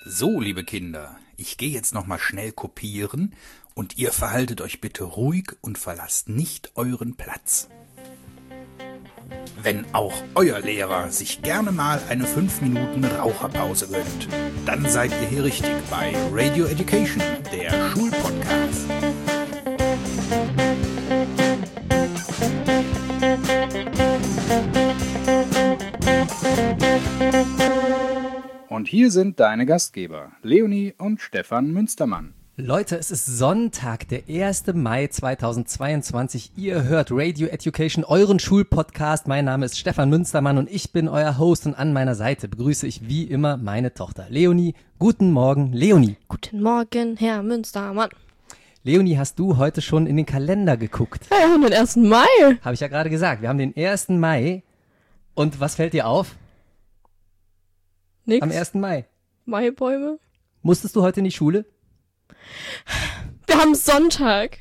So, liebe Kinder, ich gehe jetzt noch mal schnell kopieren und ihr verhaltet euch bitte ruhig und verlasst nicht euren Platz. Wenn auch euer Lehrer sich gerne mal eine 5 Minuten Raucherpause gönnt, dann seid ihr hier richtig bei Radio Education, der Schulpodcast. Und hier sind deine Gastgeber, Leonie und Stefan Münstermann. Leute, es ist Sonntag, der 1. Mai 2022. Ihr hört Radio Education, euren Schulpodcast. Mein Name ist Stefan Münstermann und ich bin euer Host. Und an meiner Seite begrüße ich wie immer meine Tochter Leonie. Guten Morgen, Leonie. Guten Morgen, Herr Münstermann. Leonie, hast du heute schon in den Kalender geguckt? Ja, wir haben den 1. Mai. Habe ich ja gerade gesagt. Wir haben den 1. Mai. Und was fällt dir auf? Nix. Am 1. Mai. Maibäume. Musstest du heute in die Schule? Wir haben Sonntag.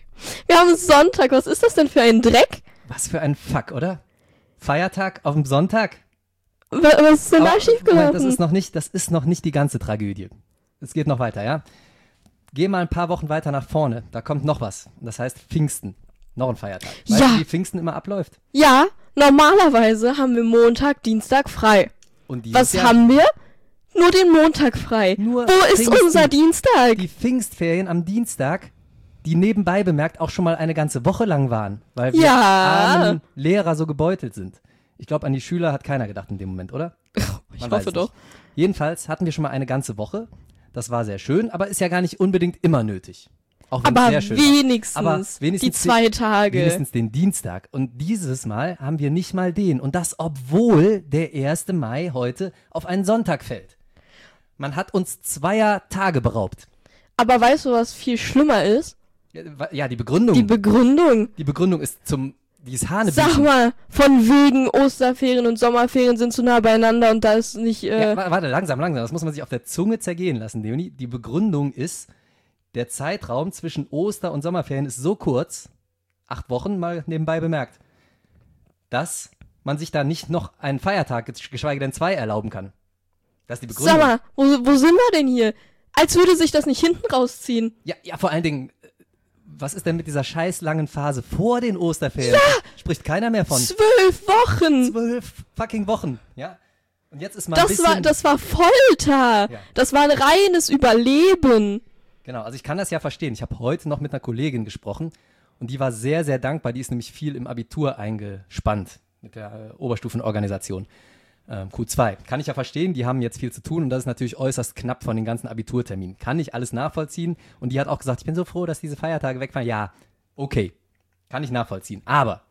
Was ist das denn für ein Dreck? Was für ein Fuck, oder? Feiertag auf dem Sonntag? Was ist denn da schiefgelaufen? Moment, das ist noch nicht die ganze Tragödie. Es geht noch weiter, ja? Geh mal ein paar Wochen weiter nach vorne. Da kommt noch was. Das heißt Pfingsten. Noch ein Feiertag. Weißt du, wie Pfingsten immer abläuft? Ja, normalerweise haben wir Montag, Dienstag frei. Und was haben wir? Nur den Montag frei. Nur Wo ist Pfingsten, unser Dienstag? Die Pfingstferien am Dienstag, die nebenbei bemerkt auch schon mal eine ganze Woche lang waren, weil wir armen Lehrer so gebeutelt sind. Ich glaube, an die Schüler hat keiner gedacht in dem Moment, oder? Ich hoffe doch. Jedenfalls hatten wir schon mal eine ganze Woche. Das war sehr schön, aber ist ja gar nicht unbedingt immer nötig. Auch wenn es sehr schön war. Wenigstens die 2 Tage. Wenigstens den Dienstag. Und dieses Mal haben wir nicht mal den. Und das, obwohl der 1. Mai heute auf einen Sonntag fällt. Man hat uns 2 Tage beraubt. Aber weißt du, was viel schlimmer ist? Ja, die Begründung. Die Begründung ist die ist Hanebüchen. Sag mal, von wegen Osterferien und Sommerferien sind zu nah beieinander und da ist nicht... Ja, warte, langsam. Das muss man sich auf der Zunge zergehen lassen, Leonie. Die Begründung ist, der Zeitraum zwischen Oster- und Sommerferien ist so kurz, 8 Wochen mal nebenbei bemerkt, dass man sich da nicht noch einen Feiertag, geschweige denn 2, erlauben kann. Das ist die Begründung. Sag mal, wo sind wir denn hier? Als würde sich das nicht hinten rausziehen. Ja, vor allen Dingen, was ist denn mit dieser scheiß langen Phase vor den Osterferien? Ja! Spricht keiner mehr von. 12 Wochen! 12 fucking Wochen, ja? Und jetzt ist mal das war Folter! Ja. Das war ein reines Überleben! Genau, also ich kann das ja verstehen. Ich habe heute noch mit einer Kollegin gesprochen und die war sehr, sehr dankbar. Die ist nämlich viel im Abitur eingespannt mit der Oberstufenorganisation. Q2. Kann ich ja verstehen, die haben jetzt viel zu tun und das ist natürlich äußerst knapp von den ganzen Abiturterminen. Kann ich alles nachvollziehen und die hat auch gesagt, ich bin so froh, dass diese Feiertage wegfallen. Ja, okay, kann ich nachvollziehen. Aber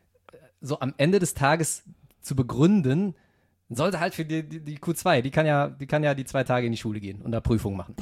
so am Ende des Tages zu begründen, sollte halt für die Q2, die kann ja die 2 Tage in die Schule gehen und da Prüfungen machen.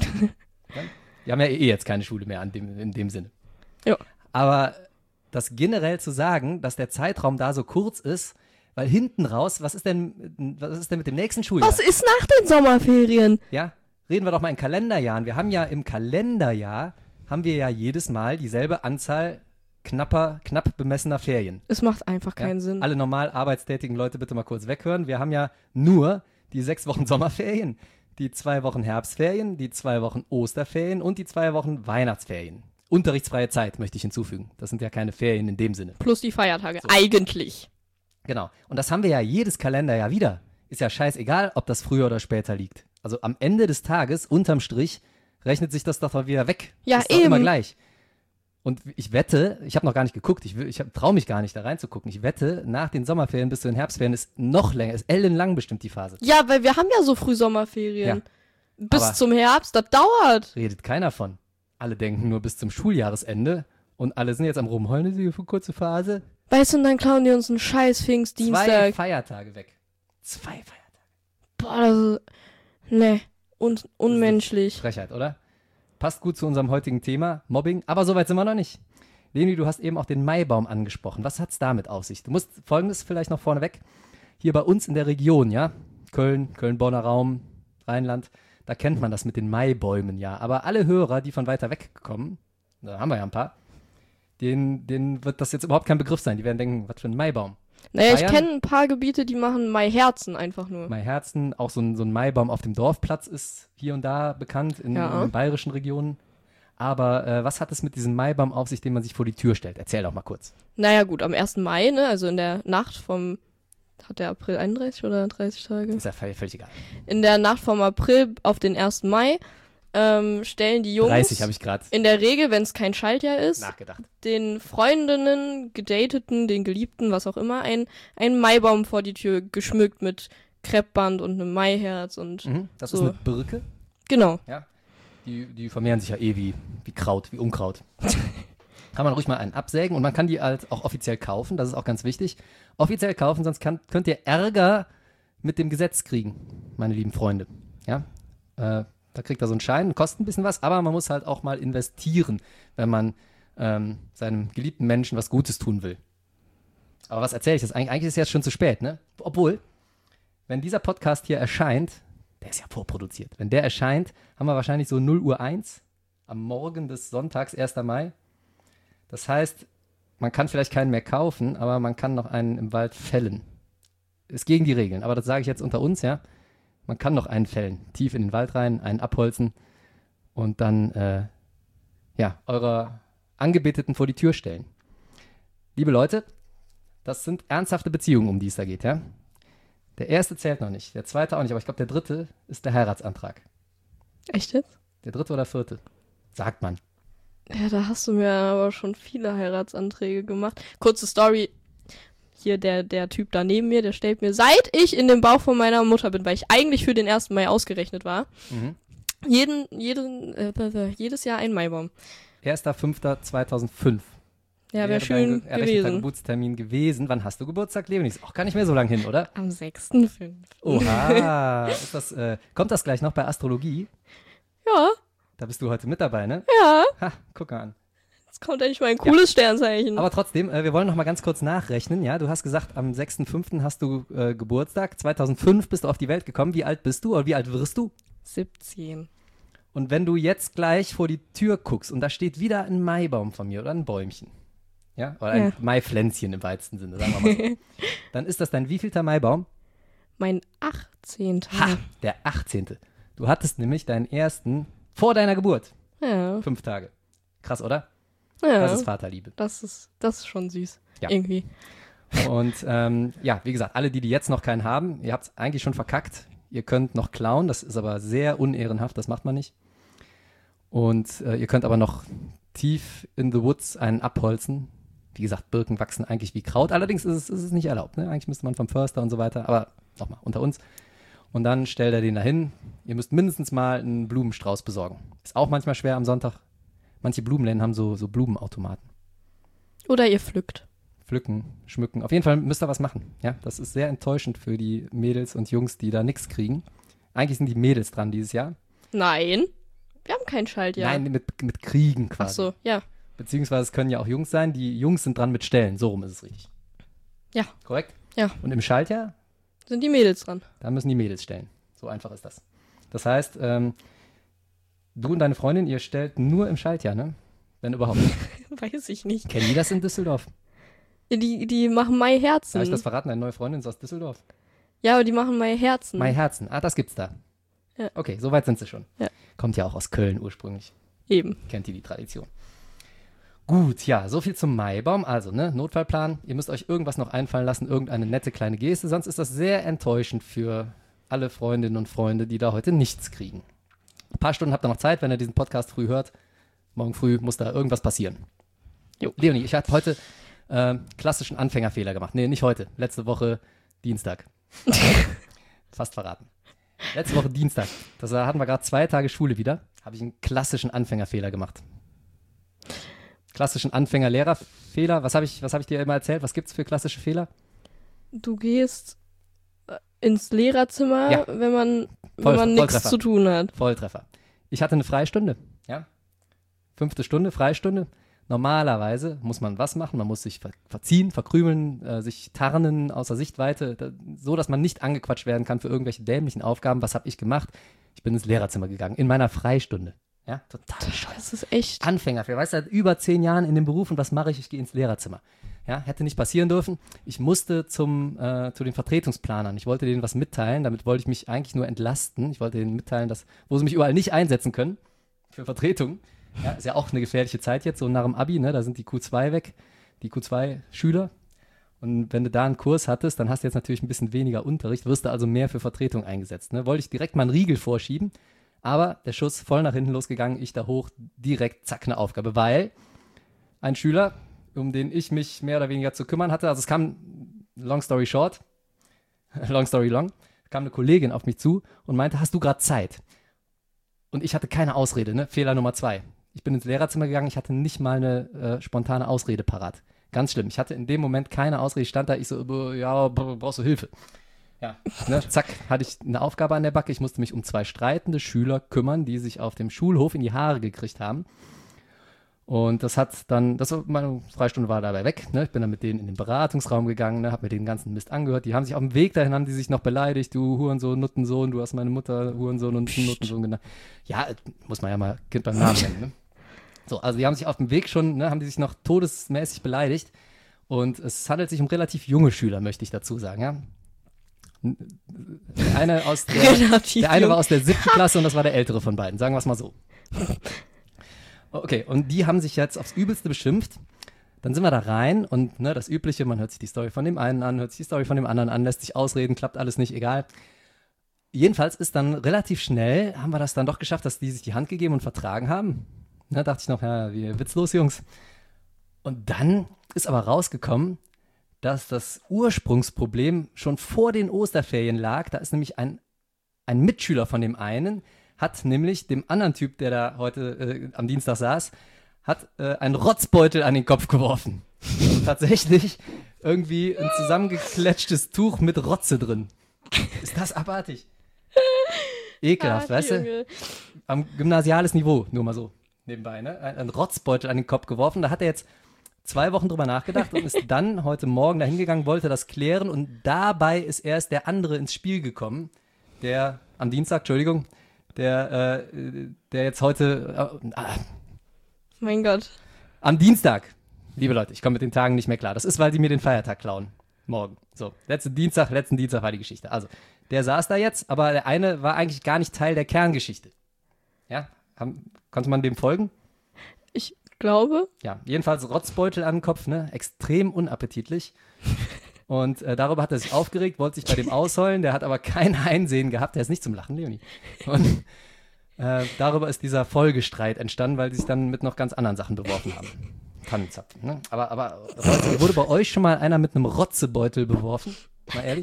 Die haben ja jetzt keine Schule mehr in dem Sinne. Ja. Aber das generell zu sagen, dass der Zeitraum da so kurz ist, weil hinten raus, was ist denn mit dem nächsten Schuljahr? Was ist nach den Sommerferien? Ja, reden wir doch mal in Kalenderjahren. Wir haben ja im Kalenderjahr, jedes Mal dieselbe Anzahl knapp bemessener Ferien. Es macht einfach keinen Sinn. Alle normal arbeitstätigen Leute bitte mal kurz weghören. Wir haben ja nur die 6 Wochen Sommerferien, die 2 Wochen Herbstferien, die 2 Wochen Osterferien und die 2 Wochen Weihnachtsferien. Unterrichtsfreie Zeit möchte ich hinzufügen. Das sind ja keine Ferien in dem Sinne. Plus die Feiertage, so. Eigentlich. Genau. Und das haben wir ja jedes Kalenderjahr wieder. Ist ja scheißegal, ob das früher oder später liegt. Also am Ende des Tages, unterm Strich, rechnet sich das doch mal wieder weg. Ja, ist doch immer gleich. Und ich wette, ich habe noch gar nicht geguckt, ich traue mich gar nicht da reinzugucken. Ich wette, nach den Sommerferien bis zu den Herbstferien ist noch länger, ist ellenlang bestimmt die Phase. Ja, weil wir haben ja so früh Sommerferien. Ja. Bis zum Herbst, das dauert. Redet keiner von. Alle denken nur bis zum Schuljahresende und alle sind jetzt am Rumheulen, diese kurze Phase. Weißt du, und dann klauen die uns einen scheiß Pfingstdienstag. 2 Feiertage weg. 2 Feiertage. Boah, das ist... Nee, unmenschlich. Frechheit, oder? Passt gut zu unserem heutigen Thema, Mobbing, aber soweit sind wir noch nicht. Leni, du hast eben auch den Maibaum angesprochen. Was hat's damit auf sich? Du musst Folgendes vielleicht noch vorneweg. Hier bei uns in der Region, ja, Köln-Bonner Raum, Rheinland, da kennt man das mit den Maibäumen, ja. Aber alle Hörer, die von weiter weg kommen, da haben wir ja ein paar, denen wird das jetzt überhaupt kein Begriff sein. Die werden denken, was für ein Maibaum. Naja, ich Bayern? kenne ein paar Gebiete, die machen Maiherzen einfach nur. Maiherzen, auch so ein Maibaum auf dem Dorfplatz ist hier und da bekannt in den bayerischen Regionen. Aber was hat es mit diesem Maibaum auf sich, den man sich vor die Tür stellt? Erzähl doch mal kurz. Naja gut, am 1. Mai, ne, also in der Nacht vom, hat der April 31 oder 30 Tage? Ist ja völlig egal. In der Nacht vom April auf den 1. Mai stellen die Jungs 30 habe ich gerade in der Regel, wenn es kein Schaltjahr ist, nachgedacht. den Freundinnen, Gedateten, den Geliebten, was auch immer, einen Maibaum vor die Tür geschmückt mit Kreppband und einem Maiherz und Das so. ist eine Birke. Genau. Ja. Die vermehren sich ja wie Kraut, wie Unkraut. Kann man ruhig mal einen absägen und man kann die halt auch offiziell kaufen, das ist auch ganz wichtig. Offiziell kaufen, sonst könnt ihr Ärger mit dem Gesetz kriegen, meine lieben Freunde. Ja, da kriegt er so einen Schein, kostet ein bisschen was, aber man muss halt auch mal investieren, wenn man seinem geliebten Menschen was Gutes tun will. Aber was erzähle ich das? Eigentlich ist es jetzt schon zu spät, ne? Obwohl, wenn dieser Podcast hier erscheint, der ist ja vorproduziert. Wenn der erscheint, haben wir wahrscheinlich so 0:01 am Morgen des Sonntags, 1. Mai. Das heißt, man kann vielleicht keinen mehr kaufen, aber man kann noch einen im Wald fällen. Ist gegen die Regeln, aber das sage ich jetzt unter uns, ja. Man kann noch einen fällen, tief in den Wald rein, einen abholzen und dann, eurer Angebeteten vor die Tür stellen. Liebe Leute, das sind ernsthafte Beziehungen, um die es da geht, ja. Der erste zählt noch nicht, der zweite auch nicht, aber ich glaube, der dritte ist der Heiratsantrag. Echt jetzt? Der dritte oder vierte? Sagt man. Ja, da hast du mir aber schon viele Heiratsanträge gemacht. Kurze Story. Hier der Typ da neben mir, der stellt mir, seit ich in dem Bauch von meiner Mutter bin, weil ich eigentlich für den 1. Mai ausgerechnet war, jedes Jahr ein Maibaum. 1.5.2005. Ja, wäre schön errechteter gewesen. Geburtstermin gewesen. Wann hast du Geburtstag, Leonie? Ist auch gar nicht mehr so lang hin, oder? Am 6.5. Oha. Kommt das gleich noch bei Astrologie? Ja, Da bist du heute mit dabei, ne? ja. Ha, guck mal an. Jetzt kommt endlich mal ein cooles Sternzeichen. Aber trotzdem, wir wollen noch mal ganz kurz nachrechnen. Ja, du hast gesagt, am 6.5. hast du Geburtstag. 2005 bist du auf die Welt gekommen. Wie alt bist du oder wie alt wirst du? 17. Und wenn du jetzt gleich vor die Tür guckst und da steht wieder ein Maibaum von mir oder ein Bäumchen, ja, oder ein Maipflänzchen im weitesten Sinne, sagen wir mal so, dann ist das dein wievielter Maibaum? Mein 18. Ha, der 18. Du hattest nämlich deinen ersten vor deiner Geburt. Ja. 5 Tage. Krass, oder? Ja. Das ist Vaterliebe. Das ist schon süß. Ja. Irgendwie. Und wie gesagt, alle, die jetzt noch keinen haben, ihr habt es eigentlich schon verkackt. Ihr könnt noch klauen, das ist aber sehr unehrenhaft, das macht man nicht. Und ihr könnt aber noch tief in the woods einen abholzen. Wie gesagt, Birken wachsen eigentlich wie Kraut. Allerdings ist es nicht erlaubt. Ne? Eigentlich müsste man vom Förster und so weiter. Aber nochmal, unter uns. Und dann stellt er den dahin. Ihr müsst mindestens mal einen Blumenstrauß besorgen. Ist auch manchmal schwer am Sonntag. Manche Blumenläden haben so Blumenautomaten. Oder ihr pflückt. Pflücken, schmücken. Auf jeden Fall müsst ihr was machen. Ja, das ist sehr enttäuschend für die Mädels und Jungs, die da nichts kriegen. Eigentlich sind die Mädels dran dieses Jahr. Nein. Wir haben kein Schaltjahr. Nein, mit Kriegen quasi. Ach so, ja. Beziehungsweise es können ja auch Jungs sein. Die Jungs sind dran mit Stellen. So rum ist es richtig. Ja. Korrekt? Ja. Und im Schaltjahr, Sind die Mädels dran. da müssen die Mädels stellen. So einfach ist das. Das heißt, du und deine Freundin, ihr stellt nur im Schaltjahr, ne? Wenn überhaupt. Weiß ich nicht. Kennen die das in Düsseldorf? Die machen Maiherzen. Habe ich das verraten? Eine neue Freundin ist aus Düsseldorf. Ja, aber die machen Maiherzen. Maiherzen. Ah, das gibt's da. Ja. Okay, so weit sind sie schon. Ja. Kommt ja auch aus Köln ursprünglich. Eben. Kennt ihr die Tradition. Gut, ja, so viel zum Maibaum. Also, ne, Notfallplan. Ihr müsst euch irgendwas noch einfallen lassen, irgendeine nette kleine Geste. Sonst ist das sehr enttäuschend für alle Freundinnen und Freunde, die da heute nichts kriegen. Ein paar Stunden habt ihr noch Zeit, wenn ihr diesen Podcast früh hört. Morgen früh muss da irgendwas passieren. Jo, Leonie, ich habe heute klassischen Anfängerfehler gemacht. Nee, nicht heute. Letzte Woche Dienstag. Fast verraten. Letzte Woche Dienstag. Das hatten wir gerade 2 Tage Schule wieder. Habe ich einen klassischen Anfängerfehler gemacht. Klassischen Anfänger-Lehrerfehler. Was hab ich dir immer erzählt? Was gibt's für klassische Fehler? Du gehst ins Lehrerzimmer, Ja. wenn man nichts Volltreffer. zu tun hat. Volltreffer. Ich hatte eine Freistunde. Ja? 5. Stunde, Freistunde. Normalerweise muss man was machen? Man muss sich verziehen, verkrümeln, sich tarnen außer Sichtweite, so dass man nicht angequatscht werden kann für irgendwelche dämlichen Aufgaben. Was habe ich gemacht? Ich bin ins Lehrerzimmer gegangen, in meiner Freistunde. Ja, total bescheuert. Das ist echt. Anfängerfehler, weißt du, seit über 10 Jahren in dem Beruf und was mache ich? Ich gehe ins Lehrerzimmer. Ja, hätte nicht passieren dürfen. Ich musste zu den Vertretungsplanern. Ich wollte denen was mitteilen. Damit wollte ich mich eigentlich nur entlasten. Ich wollte denen mitteilen, wo sie mich überall nicht einsetzen können für Vertretung. Ja, ist ja auch eine gefährliche Zeit jetzt, so nach dem Abi, ne? Da sind die Q2 weg, die Q2-Schüler. Und wenn du da einen Kurs hattest, dann hast du jetzt natürlich ein bisschen weniger Unterricht, wirst du also mehr für Vertretung eingesetzt. Ne? Wollte ich direkt mal einen Riegel vorschieben, aber der Schuss voll nach hinten losgegangen, ich da hoch, direkt zack, eine Aufgabe, weil ein Schüler, um den ich mich mehr oder weniger zu kümmern hatte. Also es kam, long story short, long story long, kam eine Kollegin auf mich zu und meinte, hast du gerade Zeit? Und ich hatte keine Ausrede, ne? Fehler Nummer 2. Ich bin ins Lehrerzimmer gegangen, ich hatte nicht mal eine spontane Ausrede parat. Ganz schlimm. Ich hatte in dem Moment keine Ausrede, ich stand da, ich so, ja, brauchst du Hilfe? Ja, ne? Zack, hatte ich eine Aufgabe an der Backe. Ich musste mich um 2 streitende Schüler kümmern, die sich auf dem Schulhof in die Haare gekriegt haben. Und meine Freistunde war dabei weg, ne? Ich bin dann mit denen in den Beratungsraum gegangen, ne? Hab mir den ganzen Mist angehört. Die haben sich auf dem Weg dahin, haben die sich noch beleidigt, du Hurensohn, Nuttensohn, du hast meine Mutter Hurensohn und Nuttensohn genannt. Ja, muss man ja mal Kind beim Namen nennen, ne? So, also die haben sich auf dem Weg schon, ne, haben die sich noch todesmäßig beleidigt. Und es handelt sich um relativ junge Schüler, möchte ich dazu sagen, ja. Der eine war aus der 7. Klasse und das war der ältere von beiden, sagen wir es mal so. Okay, und die haben sich jetzt aufs Übelste beschimpft. Dann sind wir da rein und ne, das Übliche, man hört sich die Story von dem einen an, hört sich die Story von dem anderen an, lässt sich ausreden, klappt alles nicht, egal. Jedenfalls ist dann relativ schnell, haben wir das dann doch geschafft, dass die sich die Hand gegeben und vertragen haben. Da dachte ich noch, ja, wie witzlos, Jungs. Und dann ist aber rausgekommen, dass das Ursprungsproblem schon vor den Osterferien lag. Da ist nämlich ein Mitschüler von dem einen, hat nämlich dem anderen Typ, der da heute am Dienstag saß, hat einen Rotzbeutel an den Kopf geworfen. Und tatsächlich irgendwie ein zusammengekletschtes Tuch mit Rotze drin. Ist das abartig? Ekelhaft, weißt du? Am gymnasiales Niveau, nur mal so nebenbei, ne? Ein Rotzbeutel an den Kopf geworfen. Da hat er jetzt 2 Wochen drüber nachgedacht und ist dann heute Morgen dahin gegangen, wollte das klären und dabei ist erst der andere ins Spiel gekommen, der am Dienstag, Entschuldigung, der jetzt heute, Mein Gott. am Dienstag, liebe Leute, ich komme mit den Tagen nicht mehr klar. Das ist, weil die mir den Feiertag klauen. Morgen. So, letzten Dienstag war die Geschichte. Also, der saß da jetzt, aber der eine war eigentlich gar nicht Teil der Kerngeschichte. Ja, konnte man dem folgen? Ich glaube. Ja, jedenfalls Rotzbeutel an den Kopf, ne? Extrem unappetitlich. Und darüber hat er sich aufgeregt, wollte sich bei dem ausheulen, der hat aber kein Einsehen gehabt, der ist nicht zum Lachen, Leonie. Und darüber ist dieser Folgestreit entstanden, weil sie sich dann mit noch ganz anderen Sachen beworfen haben. Tannenzapfen, ne? Aber wurde bei euch schon mal einer mit einem Rotzebeutel beworfen? Mal ehrlich?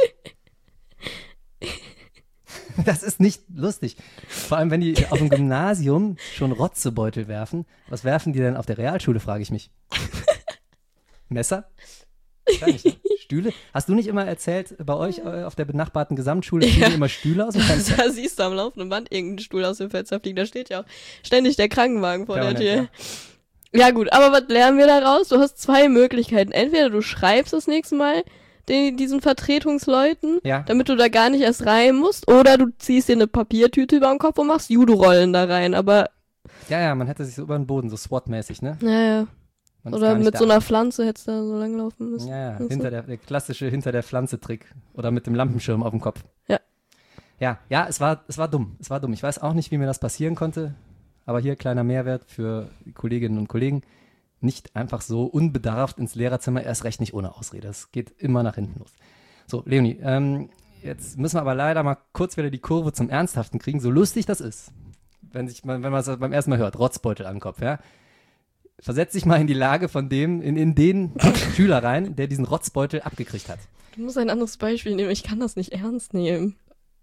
Das ist nicht lustig. Vor allem, wenn die auf dem Gymnasium schon Rotzebeutel werfen. Was werfen die denn auf der Realschule, frage ich mich. Messer? Wahrscheinlich, ne? Stühle? Hast du nicht immer erzählt, bei euch auf der benachbarten Gesamtschule fliegen immer Stühle aus dem Fenster? Da siehst du am laufenden Band irgendeinen Stuhl aus dem Fenster fliegen. Da steht ja auch ständig der Krankenwagen vor der Tür. Ja gut, aber was lernen wir daraus? Du hast 2 Möglichkeiten. Entweder du schreibst das nächste Mal diesen Vertretungsleuten, damit du da gar nicht erst rein musst, oder du ziehst dir eine Papiertüte über den Kopf und machst Judo-Rollen da rein, aber... Ja, man hätte sich so über den Boden, so SWAT-mäßig, ne? Ja. Oder mit so einer Pflanze hättest du da so langlaufen müssen. Ja, der klassische Hinter-der-Pflanze-Trick. Oder mit dem Lampenschirm auf dem Kopf. Ja, es war dumm. Ich weiß auch nicht, wie mir das passieren konnte, aber hier kleiner Mehrwert für die Kolleginnen und Kollegen. Nicht einfach so unbedarft ins Lehrerzimmer, erst recht nicht ohne Ausrede. Das geht immer nach hinten los. So, Leonie, jetzt müssen wir aber leider mal kurz wieder die Kurve zum Ernsthaften kriegen, so lustig das ist. Wenn man es beim ersten Mal hört, Rotzbeutel an den Kopf, ja. Versetz dich mal in die Lage von dem, in den Schüler rein, der diesen Rotzbeutel abgekriegt hat. Du musst ein anderes Beispiel nehmen, ich kann das nicht ernst nehmen.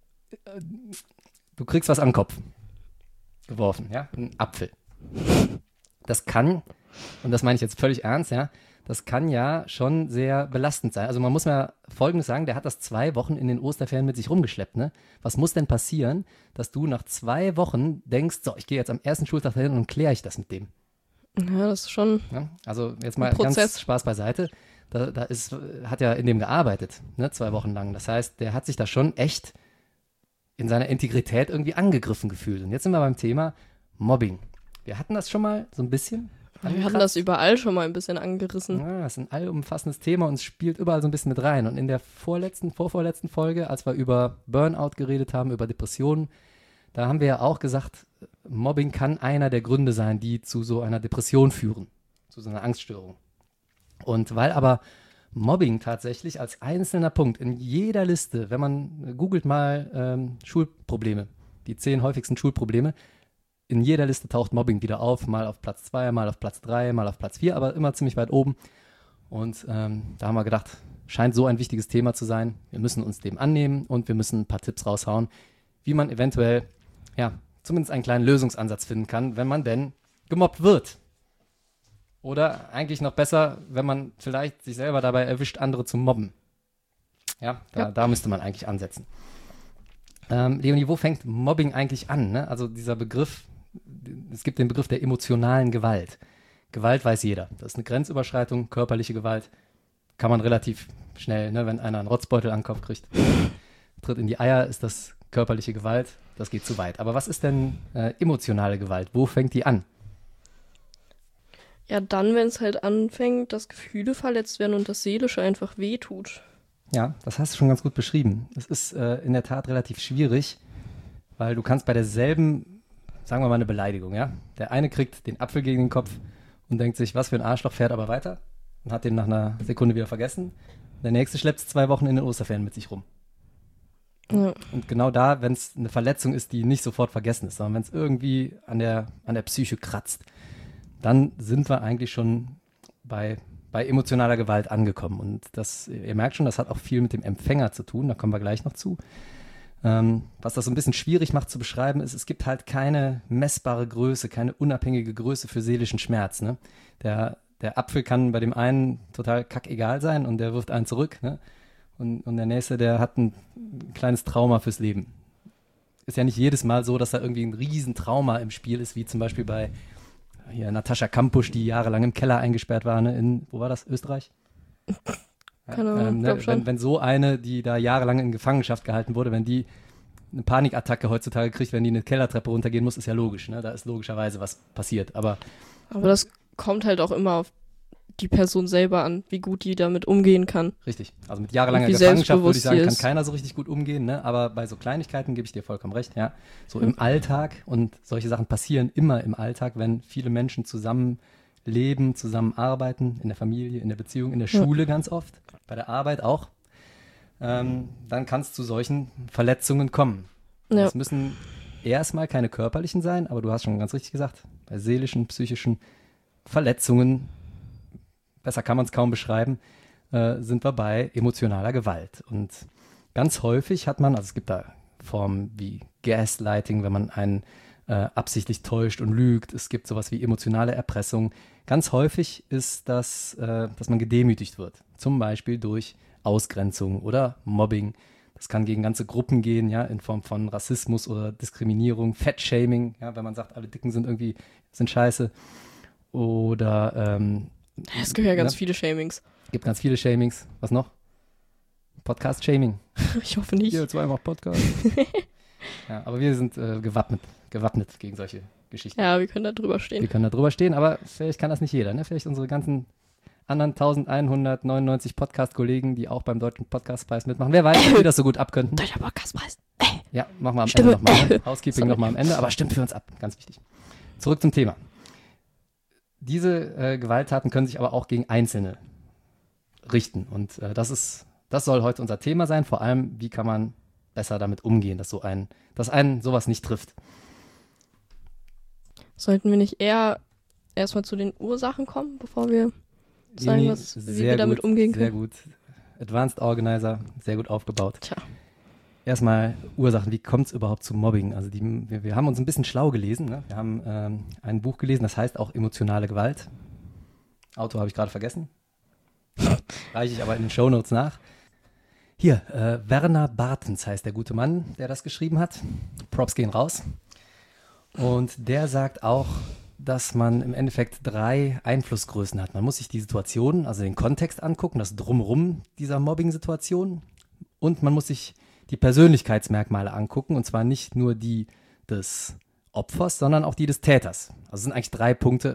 Du kriegst was an den Kopf geworfen, ja, ein Apfel. Das kann, und das meine ich jetzt völlig ernst, ja, das kann ja schon sehr belastend sein. Also man muss mal Folgendes sagen, der hat das 2 Wochen in den Osterferien mit sich rumgeschleppt, ne? Was muss denn passieren, dass du nach 2 Wochen denkst, so, ich gehe jetzt am ersten Schultag dahin und kläre ich das mit dem? Ja, das ist schon ja, also jetzt mal ganz Spaß beiseite. Hat ja in dem gearbeitet, ne, 2 Wochen lang. Das heißt, der hat sich da schon echt in seiner Integrität irgendwie angegriffen gefühlt. Und jetzt sind wir beim Thema Mobbing. Wir hatten das schon mal so ein bisschen. Wir hatten das überall schon mal ein bisschen angerissen. Ja, das ist ein allumfassendes Thema und es spielt überall so ein bisschen mit rein. Und in der vorvorletzten Folge, als wir über Burnout geredet haben, über Depressionen, da haben wir ja auch gesagt, Mobbing kann einer der Gründe sein, die zu so einer Depression führen, zu so einer Angststörung. Und weil aber Mobbing tatsächlich als einzelner Punkt in jeder Liste, wenn man googelt mal Schulprobleme, die 10 häufigsten Schulprobleme, in jeder Liste taucht Mobbing wieder auf, mal auf Platz 2, mal auf Platz 3, mal auf Platz 4, aber immer ziemlich weit oben. Und da haben wir gedacht, scheint so ein wichtiges Thema zu sein. Wir müssen uns dem annehmen und wir müssen ein paar Tipps raushauen, wie man eventuell, ja, zumindest einen kleinen Lösungsansatz finden kann, wenn man denn gemobbt wird. Oder eigentlich noch besser, wenn man vielleicht sich selber dabei erwischt, andere zu mobben. Ja, da müsste man eigentlich ansetzen. Leonie, wo fängt Mobbing eigentlich an? Ne? Also dieser Begriff, es gibt den Begriff der emotionalen Gewalt. Gewalt weiß jeder. Das ist eine Grenzüberschreitung, körperliche Gewalt. Kann man relativ schnell, ne, wenn einer einen Rotzbeutel an den Kopf kriegt, tritt in die Eier, ist das körperliche Gewalt. Das geht zu weit. Aber was ist denn emotionale Gewalt? Wo fängt die an? Ja, dann, wenn es halt anfängt, dass Gefühle verletzt werden und das Seelische einfach wehtut. Ja, das hast du schon ganz gut beschrieben. Es ist in der Tat relativ schwierig, weil du kannst bei derselben, sagen wir mal eine Beleidigung, ja? Der eine kriegt den Apfel gegen den Kopf und denkt sich, was für ein Arschloch, fährt aber weiter und hat den nach einer Sekunde wieder vergessen. Der nächste schleppt es 2 Wochen in den Osterferien mit sich rum. Ja. Und genau da, wenn es eine Verletzung ist, die nicht sofort vergessen ist, sondern wenn es irgendwie an der Psyche kratzt, dann sind wir eigentlich schon bei emotionaler Gewalt angekommen. Und das, ihr merkt schon, das hat auch viel mit dem Empfänger zu tun, da kommen wir gleich noch zu. Was das so ein bisschen schwierig macht zu beschreiben, ist, es gibt halt keine messbare Größe, keine unabhängige Größe für seelischen Schmerz. Ne? Der Apfel kann bei dem einen total kackegal sein und der wirft einen zurück. Ne? Und der Nächste, der hat ein kleines Trauma fürs Leben. Ist ja nicht jedes Mal so, dass da irgendwie ein Riesentrauma im Spiel ist, wie zum Beispiel bei hier Natascha Kampusch, die jahrelang im Keller eingesperrt war, ne, wo war das? Österreich? Keine Ahnung, glaub schon. Wenn so eine, die da jahrelang in Gefangenschaft gehalten wurde, wenn die eine Panikattacke heutzutage kriegt, wenn die eine Kellertreppe runtergehen muss, ist ja logisch, ne? Da ist logischerweise was passiert. Aber das kommt halt auch immer auf die Person selber an, wie gut die damit umgehen kann. Richtig. Also mit jahrelanger wie Gefangenschaft würde ich sagen, kann ist. keiner so richtig gut umgehen, ne? Aber bei so Kleinigkeiten gebe ich dir vollkommen recht, ja. So im Alltag, und solche Sachen passieren immer im Alltag, wenn viele Menschen zusammen leben, zusammenarbeiten, in der Familie, in der Beziehung, in der Schule ganz oft, bei der Arbeit auch, dann kann es zu solchen Verletzungen kommen. Ja. Es müssen erstmal keine körperlichen sein, aber du hast schon ganz richtig gesagt, bei seelischen, psychischen Verletzungen, besser kann man es kaum beschreiben, sind wir bei emotionaler Gewalt. Und ganz häufig hat man, also es gibt da Formen wie Gaslighting, wenn man einen absichtlich täuscht und lügt. Es gibt sowas wie emotionale Erpressung. Ganz häufig ist das, dass man gedemütigt wird. Zum Beispiel durch Ausgrenzung oder Mobbing. Das kann gegen ganze Gruppen gehen, ja, in Form von Rassismus oder Diskriminierung, Fettshaming, ja, wenn man sagt, alle Dicken sind scheiße. Oder es gibt ja ganz viele Shamings. Gibt ganz viele Shamings. Was noch? Podcast-Shaming. Ich hoffe nicht. Hier, 2 macht Podcast. Ja, aber wir sind gewappnet gegen solche Geschichten. Ja, wir können da drüber stehen. Wir können da drüber stehen, aber vielleicht kann das nicht jeder. Ne? Vielleicht unsere ganzen anderen 1199 Podcast-Kollegen, die auch beim Deutschen Podcastpreis mitmachen. Wer weiß, ob die das so gut abkönnten. Deutscher Podcastpreis. Ja, machen wir am Stimme. Ende nochmal. Ne? Housekeeping nochmal am Ende, aber stimmt für uns ab. Ganz wichtig. Zurück zum Thema. Diese Gewalttaten können sich aber auch gegen Einzelne richten. Und das soll heute unser Thema sein. Vor allem, wie kann man besser damit umgehen, dass einen sowas nicht trifft. Sollten wir nicht eher erstmal zu den Ursachen kommen, bevor wir sagen, wie wir damit umgehen können? Sehr gut. Advanced Organizer, sehr gut aufgebaut. Tja. Erstmal Ursachen, wie kommt es überhaupt zu Mobbing? Also wir haben uns ein bisschen schlau gelesen. Ne? Wir haben ein Buch gelesen, das heißt auch Emotionale Gewalt. Autor habe ich gerade vergessen. Reiche ich aber in den Shownotes nach. Hier, Werner Bartens heißt der gute Mann, der das geschrieben hat. Props gehen raus. Und der sagt auch, dass man im Endeffekt 3 Einflussgrößen hat. Man muss sich die Situation, also den Kontext angucken, das Drumherum dieser Mobbing-Situation. Und man muss sich die Persönlichkeitsmerkmale angucken. Und zwar nicht nur die des Opfers, sondern auch die des Täters. Also es sind eigentlich 3 Punkte,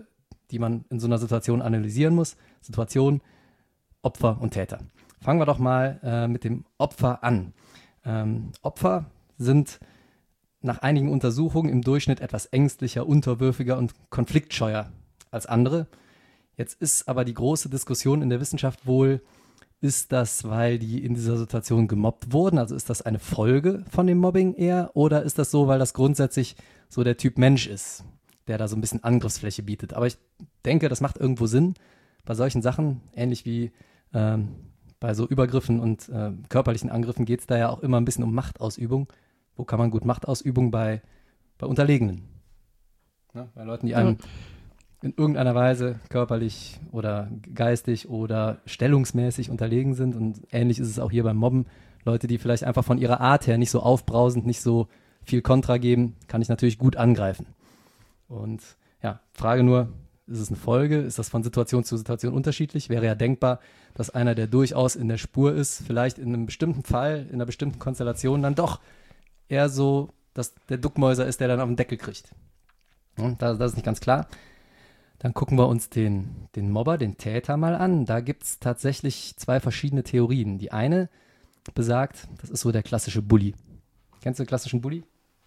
die man in so einer Situation analysieren muss. Situation, Opfer und Täter. Fangen wir doch mal mit dem Opfer an. Opfer sind nach einigen Untersuchungen im Durchschnitt etwas ängstlicher, unterwürfiger und konfliktscheuer als andere. Jetzt ist aber die große Diskussion in der Wissenschaft wohl, ist das, weil die in dieser Situation gemobbt wurden? Also ist das eine Folge von dem Mobbing eher? Oder ist das so, weil das grundsätzlich so der Typ Mensch ist, der da so ein bisschen Angriffsfläche bietet? Aber ich denke, das macht irgendwo Sinn. Bei solchen Sachen, ähnlich wie bei so Übergriffen und körperlichen Angriffen, geht es da ja auch immer ein bisschen um Machtausübung. Wo kann man gut Machtausübung bei Unterlegenen? Ne? Bei Leuten, die einem in irgendeiner Weise körperlich oder geistig oder stellungsmäßig unterlegen sind. Und ähnlich ist es auch hier beim Mobben. Leute, die vielleicht einfach von ihrer Art her nicht so aufbrausend, nicht so viel Kontra geben, kann ich natürlich gut angreifen. Und ja, Frage nur, ist es eine Folge? Ist das von Situation zu Situation unterschiedlich? Wäre ja denkbar, dass einer, der durchaus in der Spur ist, vielleicht in einem bestimmten Fall, in einer bestimmten Konstellation dann doch eher so, dass der Duckmäuser ist, der dann auf den Deckel kriegt. Und das ist nicht ganz klar. Dann gucken wir uns den Mobber, den Täter mal an. Da gibt es tatsächlich zwei verschiedene Theorien. Die eine besagt, das ist so der klassische Bully. Kennst du den klassischen Bully?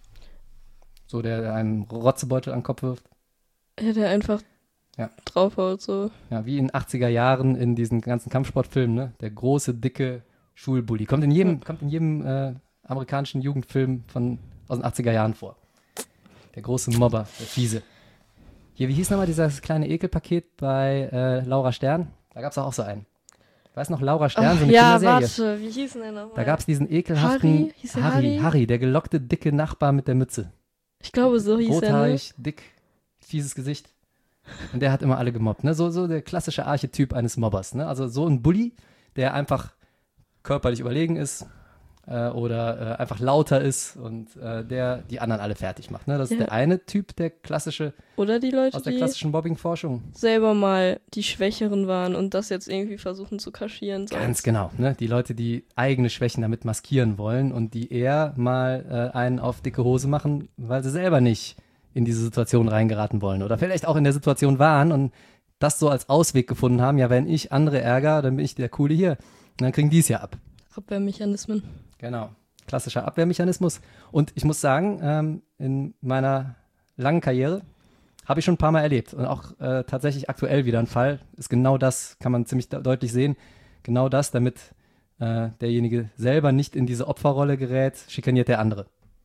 So, der einem Rotzebeutel an den Kopf wirft. Ja, der einfach draufhaut, so. Ja, wie in den 80er Jahren in diesen ganzen Kampfsportfilmen, ne? Der große, dicke Schulbully. Kommt in jedem amerikanischen Jugendfilm aus den 80er Jahren vor. Der große Mobber, der Fiese. Hier, wie hieß nochmal dieses kleine Ekelpaket bei Laura Stern? Da gab es auch so einen. Weißt du noch, Laura Stern, so eine Kinderserie? Ja, warte, wie hieß denn der nochmal? Da gab es diesen ekelhaften Harry, der gelockte, dicke Nachbar mit der Mütze. Ich glaube, so hieß er, ne? Rothaarig, dick, fieses Gesicht. Und der hat immer alle gemobbt, ne? So der klassische Archetyp eines Mobbers, ne? Also so ein Bully, der einfach körperlich überlegen ist oder einfach lauter ist und der die anderen alle fertig macht, ne? Das ist der eine Typ, der klassische, oder die Leute, aus der klassischen Mobbing-Forschung. Selber mal die Schwächeren waren und das jetzt irgendwie versuchen zu kaschieren. Ganz genau, ne? Die Leute, die eigene Schwächen damit maskieren wollen und die eher mal einen auf dicke Hose machen, weil sie selber nicht in diese Situation reingeraten wollen oder vielleicht auch in der Situation waren und das so als Ausweg gefunden haben, ja, wenn ich andere ärgere, dann bin ich der Coole hier. Und dann kriegen die es ja ab. Abwehrmechanismen. Genau, klassischer Abwehrmechanismus. Und ich muss sagen, in meiner langen Karriere habe ich schon ein paar Mal erlebt und auch tatsächlich aktuell wieder ein Fall, ist genau das, kann man ziemlich deutlich sehen, genau das, damit derjenige selber nicht in diese Opferrolle gerät, schikaniert der andere.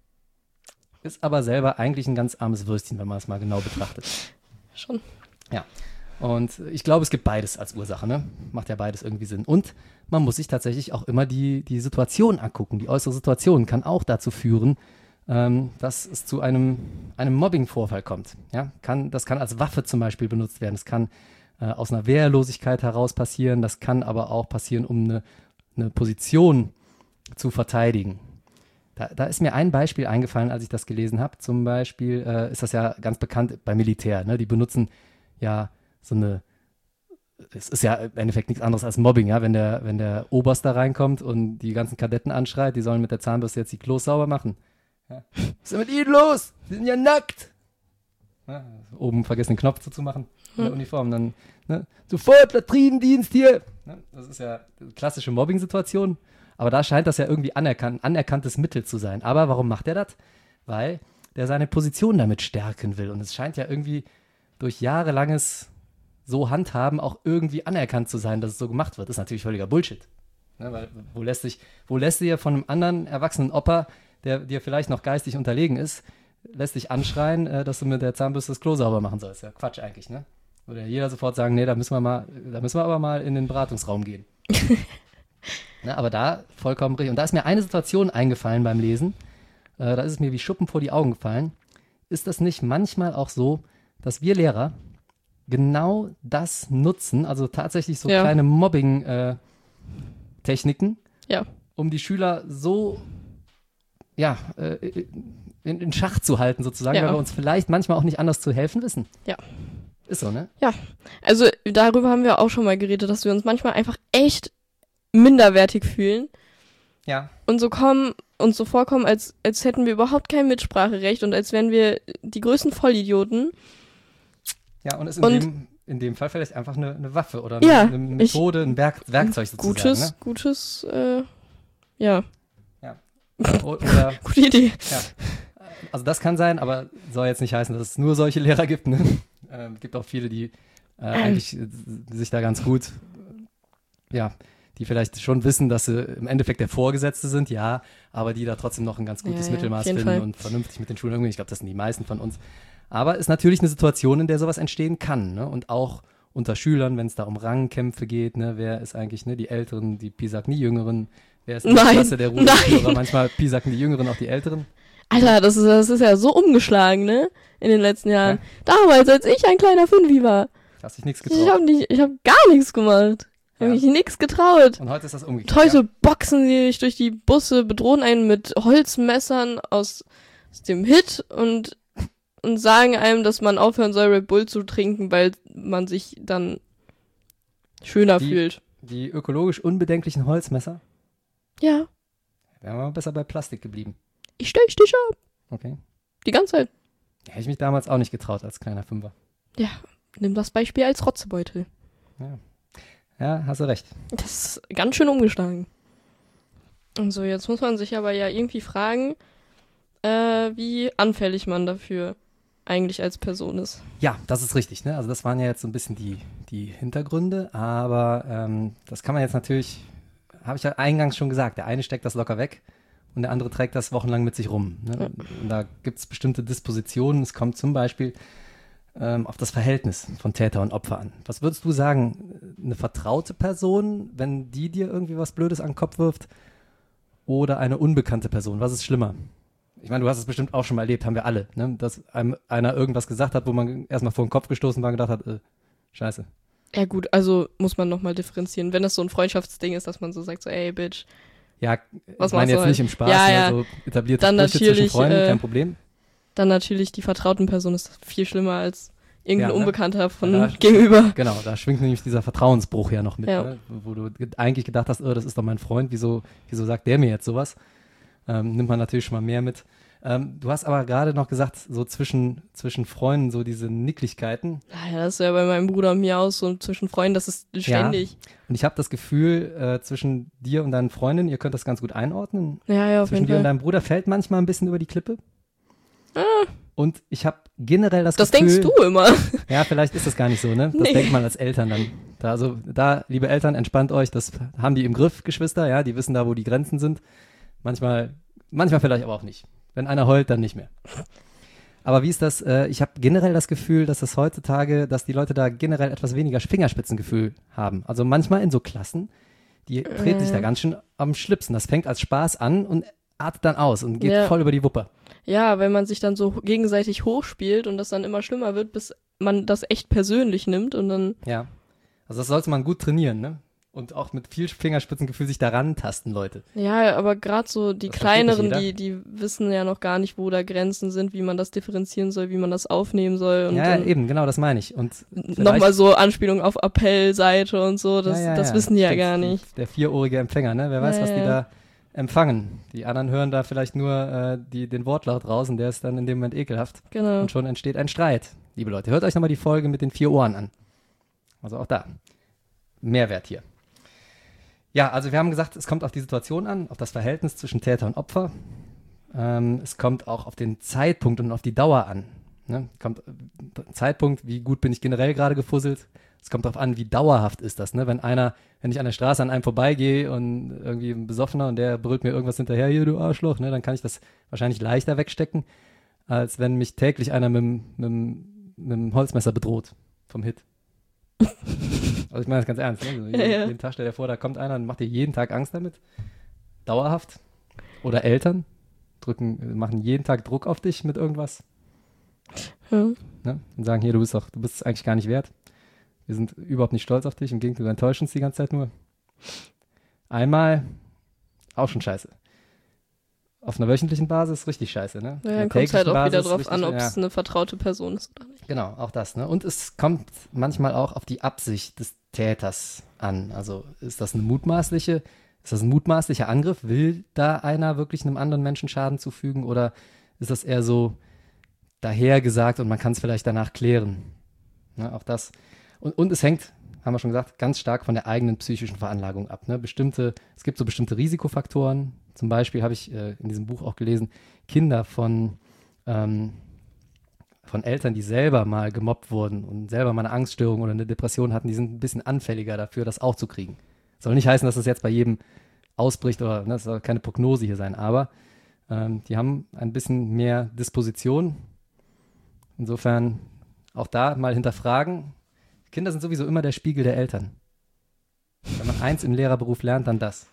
Ist aber selber eigentlich ein ganz armes Würstchen, wenn man es mal genau betrachtet. Schon. Ja, und ich glaube, es gibt beides als Ursache, ne? Macht ja beides irgendwie Sinn. Und man muss sich tatsächlich auch immer die Situation angucken. Die äußere Situation kann auch dazu führen, dass es zu einem Mobbing-Vorfall kommt. Ja? Das kann als Waffe zum Beispiel benutzt werden. Das kann aus einer Wehrlosigkeit heraus passieren. Das kann aber auch passieren, um eine Position zu verteidigen. Da ist mir ein Beispiel eingefallen, als ich das gelesen habe. Zum Beispiel ist das ja ganz bekannt beim Militär. Ne? Die benutzen ja es ist ja im Endeffekt nichts anderes als Mobbing, ja, wenn der Oberst da reinkommt und die ganzen Kadetten anschreit, die sollen mit der Zahnbürste jetzt die Klos sauber machen. Ja. Was ist denn mit ihnen los? Sie sind ja nackt. Ja, oben vergessen den Knopf zuzumachen in der Uniform, dann sofort Latrinendienst hier. Ja, das ist ja eine klassische Mobbing-Situation. Aber da scheint das ja irgendwie anerkanntes Mittel zu sein. Aber warum macht er das? Weil der seine Position damit stärken will. Und es scheint ja irgendwie durch jahrelanges so Handhaben auch irgendwie anerkannt zu sein, dass es so gemacht wird. Das ist natürlich völliger Bullshit. Ne, weil wo lässt sich ja von einem anderen erwachsenen Opa, der dir vielleicht noch geistig unterlegen ist, lässt dich anschreien, dass du mit der Zahnbürste das Klo sauber machen sollst. Ja, Quatsch eigentlich, ne? Würde jeder sofort sagen, nee, da müssen wir aber mal in den Beratungsraum gehen. Ne, aber da vollkommen richtig. Und da ist mir eine Situation eingefallen beim Lesen. Da ist es mir wie Schuppen vor die Augen gefallen. Ist das nicht manchmal auch so, dass wir Lehrer genau das nutzen, also tatsächlich so kleine Mobbing-Techniken, um die Schüler so in Schach zu halten sozusagen, weil wir uns vielleicht manchmal auch nicht anders zu helfen wissen. Ja. Ist so, ne? Ja, also darüber haben wir auch schon mal geredet, dass wir uns manchmal einfach echt minderwertig fühlen. Ja. Und so vorkommen, als hätten wir überhaupt kein Mitspracherecht und als wären wir die größten Vollidioten. Ja, und ist Und- in dem Fall vielleicht einfach eine Waffe oder Ja, eine Methode, ein Werkzeug sozusagen. Gutes, ja, Oder, gute Idee. ja. Also das kann sein, aber soll jetzt nicht heißen, dass es nur solche Lehrer gibt. Ne? Gibt auch viele, die eigentlich sich da ganz gut, die vielleicht schon wissen, dass sie im Endeffekt der Vorgesetzte sind, ja, aber die da trotzdem noch ein ganz gutes Ja, Mittelmaß auf jeden finden Fall. und vernünftig mit den Schulen umgehen. Ich glaube, das sind die meisten von uns. Aber ist natürlich eine Situation, in der sowas entstehen kann. Ne? Und auch unter Schülern, wenn es da um Rangkämpfe geht, ne? Wer ist eigentlich die Älteren, die piesacken die Jüngeren, wer ist in der Nein, Klasse der Ruheführer, manchmal piesacken die Jüngeren auch die Älteren. Alter, das ist ja so umgeschlagen, ne? In den letzten Jahren. Damals, als ich ein kleiner Fünfi war. Hast dich nichts Ich getraut. hab gar nichts gemacht. Hab Ja. mich nichts getraut. Und heute ist das umgekehrt. Heute boxen sie sich durch die Busse, bedrohen einen mit Holzmessern aus dem Hit und sagen einem, dass man aufhören soll, Red Bull zu trinken, weil man sich dann schöner fühlt. Die ökologisch unbedenklichen Holzmesser, Ja, wären wir mal besser bei Plastik geblieben. ich stech dich ab. Okay. Die ganze Zeit. Hätte ich mich damals auch nicht getraut als kleiner Fünfer. Ja, nimm das Beispiel als Rotzebeutel. Ja, hast du recht. Das ist ganz schön umgeschlagen. Und so, jetzt muss man sich aber ja irgendwie fragen, wie anfällig man dafür eigentlich als Person ist. Ja, das ist richtig. Ne? Also das waren ja jetzt so ein bisschen die Hintergründe, aber das kann man jetzt natürlich, habe ich ja eingangs schon gesagt, der eine steckt das locker weg und der andere trägt das wochenlang mit sich rum. Ne? Ja. Und da gibt es bestimmte Dispositionen. Es kommt zum Beispiel auf das Verhältnis von Täter und Opfer an. Was würdest du sagen, eine vertraute Person, wenn die dir irgendwie was Blödes an den Kopf wirft, oder eine unbekannte Person? Was ist schlimmer? Ich meine, du hast es bestimmt auch schon mal erlebt, haben wir alle, ne? Dass einem einer irgendwas gesagt hat, wo man erstmal vor den Kopf gestoßen war und gedacht hat, scheiße. Ja gut, also muss man nochmal differenzieren. Wenn das so ein Freundschaftsding ist, dass man so sagt, so, ey, Bitch. Ja, Was ich meine machst jetzt du nicht heute? im Spaß, Ja, ne? ja. So etablierte Dann Sprüche zwischen natürlich, Freunden, kein Problem. Dann natürlich die vertrauten Person ist viel schlimmer als irgendein Ja, ne? Unbekannter von Ja, gegenüber. Genau, da schwingt nämlich dieser Vertrauensbruch ja noch mit, Ja. ne? Wo du eigentlich gedacht hast, das ist doch mein Freund, wieso sagt der mir jetzt sowas? Nimmt man natürlich schon mal mehr mit. Du hast aber gerade noch gesagt, so zwischen Freunden, so diese Nicklichkeiten. Ja, das ist ja bei meinem Bruder und mir auch so zwischen Freunden, das ist ständig. Und ich habe das Gefühl, zwischen dir und deinen Freundinnen, ihr könnt das ganz gut einordnen. Ja, auf Zwischen jeden dir und Fall. deinem Bruder fällt manchmal ein bisschen über die Klippe. Und ich habe generell das Das Gefühl... denkst du immer. Ja, vielleicht ist das gar nicht so, ne? Das Nee. denkt man als Eltern dann. Da, liebe Eltern, entspannt euch, das haben die im Griff, Geschwister, ja, die wissen da, wo die Grenzen sind. Manchmal vielleicht aber auch nicht. Wenn einer heult, dann nicht mehr. Aber wie ist das? Ich habe generell das Gefühl, dass das heutzutage, dass die Leute da generell etwas weniger Fingerspitzengefühl haben. Also manchmal in so Klassen, die treten sich da ganz schön am Schlipsen. Das fängt als Spaß an und artet dann aus und geht Ja. voll über die Wupper. Ja, wenn man sich dann so gegenseitig hochspielt und das dann immer schlimmer wird, bis man das echt persönlich nimmt und dann, Ja. Also das sollte man gut trainieren, ne? Und auch mit viel Fingerspitzengefühl sich daran tasten, Leute. ja, aber gerade so die Das versteht nicht kleineren, jeder. die wissen ja noch gar nicht, wo da Grenzen sind, wie man das differenzieren soll, wie man das aufnehmen soll und Ja, dann eben, genau, das meine ich. Und nochmal so Anspielung auf Appellseite und so, das wissen die ja stimmt. gar nicht. Der 4-ohrige Empfänger, ne? Wer weiß, Ja, was die ja. da empfangen. Die anderen hören da vielleicht nur den Wortlaut raus und der ist dann in dem Moment ekelhaft. Genau. Und schon entsteht ein Streit. Liebe Leute, hört euch nochmal die Folge mit den 4 Ohren an. Also auch da. Mehrwert hier. Ja, also wir haben gesagt, es kommt auf die Situation an, auf das Verhältnis zwischen Täter und Opfer. Es kommt auch auf den Zeitpunkt und auf die Dauer an. Ne? Kommt Zeitpunkt, wie gut bin ich generell gerade gefusselt. Es kommt darauf an, wie dauerhaft ist das. Ne? Wenn ich an der Straße an einem vorbeigehe und irgendwie ein Besoffener und der brüllt mir irgendwas hinterher, hier du Arschloch, ne? Dann kann ich das wahrscheinlich leichter wegstecken, als wenn mich täglich einer mit dem Holzmesser bedroht vom Hit. Also ich meine das ganz ernst. Ne? Also Ja. jeden Tag stell dir vor, da kommt einer und macht dir jeden Tag Angst damit. Dauerhaft. Oder Eltern machen jeden Tag Druck auf dich mit irgendwas. Ja. Ne? Und sagen, hier, du bist es eigentlich gar nicht wert. Wir sind überhaupt nicht stolz auf dich, im Gegenteil, du enttäuschst uns die ganze Zeit nur. Einmal, auch schon scheiße. Auf einer wöchentlichen Basis richtig scheiße, ne? Ja, Auf einer dann kommt es halt täglichen auch wieder Basis drauf richtig- an, ob ja. es eine vertraute Person ist oder nicht. Genau, auch das, ne? Und es kommt manchmal auch auf die Absicht des Täters an. Also ist das ein mutmaßlicher Angriff? Will da einer wirklich einem anderen Menschen Schaden zufügen oder ist das eher so dahergesagt und man kann es vielleicht danach klären? Ne, auch das. Und es hängt, haben wir schon gesagt, ganz stark von der eigenen psychischen Veranlagung ab. Ne? Es gibt so bestimmte Risikofaktoren. Zum Beispiel habe ich in diesem Buch auch gelesen, Kinder von Eltern, die selber mal gemobbt wurden und selber mal eine Angststörung oder eine Depression hatten, die sind ein bisschen anfälliger dafür, das auch zu kriegen. Soll nicht heißen, dass das jetzt bei jedem ausbricht oder ne, das soll keine Prognose hier sein, aber die haben ein bisschen mehr Disposition. Insofern auch da mal hinterfragen. Kinder sind sowieso immer der Spiegel der Eltern. Wenn man eins im Lehrerberuf lernt, dann das.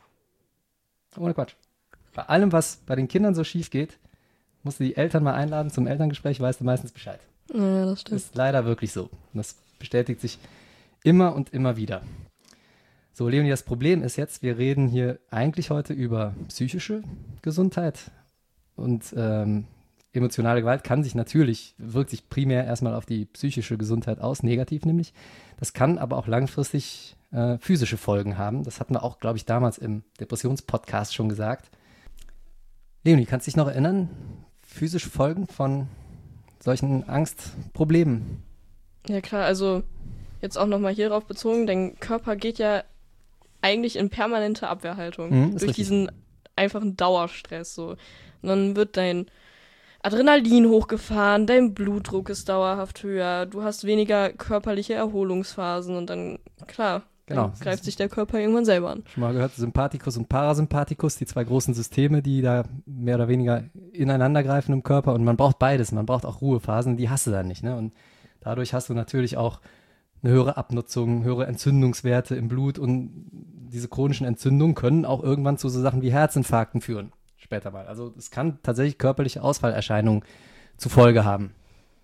Ohne Quatsch. Bei allem, was bei den Kindern so schief geht, musst du die Eltern mal einladen zum Elterngespräch, weißt du meistens Bescheid. Ja, das stimmt. Das ist leider wirklich so. Und das bestätigt sich immer und immer wieder. So, Leonie, das Problem ist jetzt, wir reden hier eigentlich heute über psychische Gesundheit und emotionale Gewalt wirkt sich primär erstmal auf die psychische Gesundheit aus, negativ nämlich. Das kann aber auch langfristig physische Folgen haben. Das hatten wir auch, glaube ich, damals im Depressionspodcast schon gesagt. Leonie, kannst du dich noch erinnern? Physische Folgen von solchen Angstproblemen? Ja klar, also jetzt auch nochmal hierauf bezogen, dein Körper geht ja eigentlich in permanente Abwehrhaltung durch diesen einfachen Dauerstress so. Und dann wird dein Adrenalin hochgefahren, dein Blutdruck ist dauerhaft höher, du hast weniger körperliche Erholungsphasen und dann, klar, dann greift sich der Körper irgendwann selber an. Schon mal gehört, Sympathikus und Parasympathikus, die zwei großen Systeme, die da mehr oder weniger ineinander greifen im Körper und man braucht beides, man braucht auch Ruhephasen, die hast du dann nicht, ne? Und dadurch hast du natürlich auch eine höhere Abnutzung, höhere Entzündungswerte im Blut und diese chronischen Entzündungen können auch irgendwann zu so Sachen wie Herzinfarkten führen, später mal. Also es kann tatsächlich körperliche Ausfallerscheinungen zur Folge haben.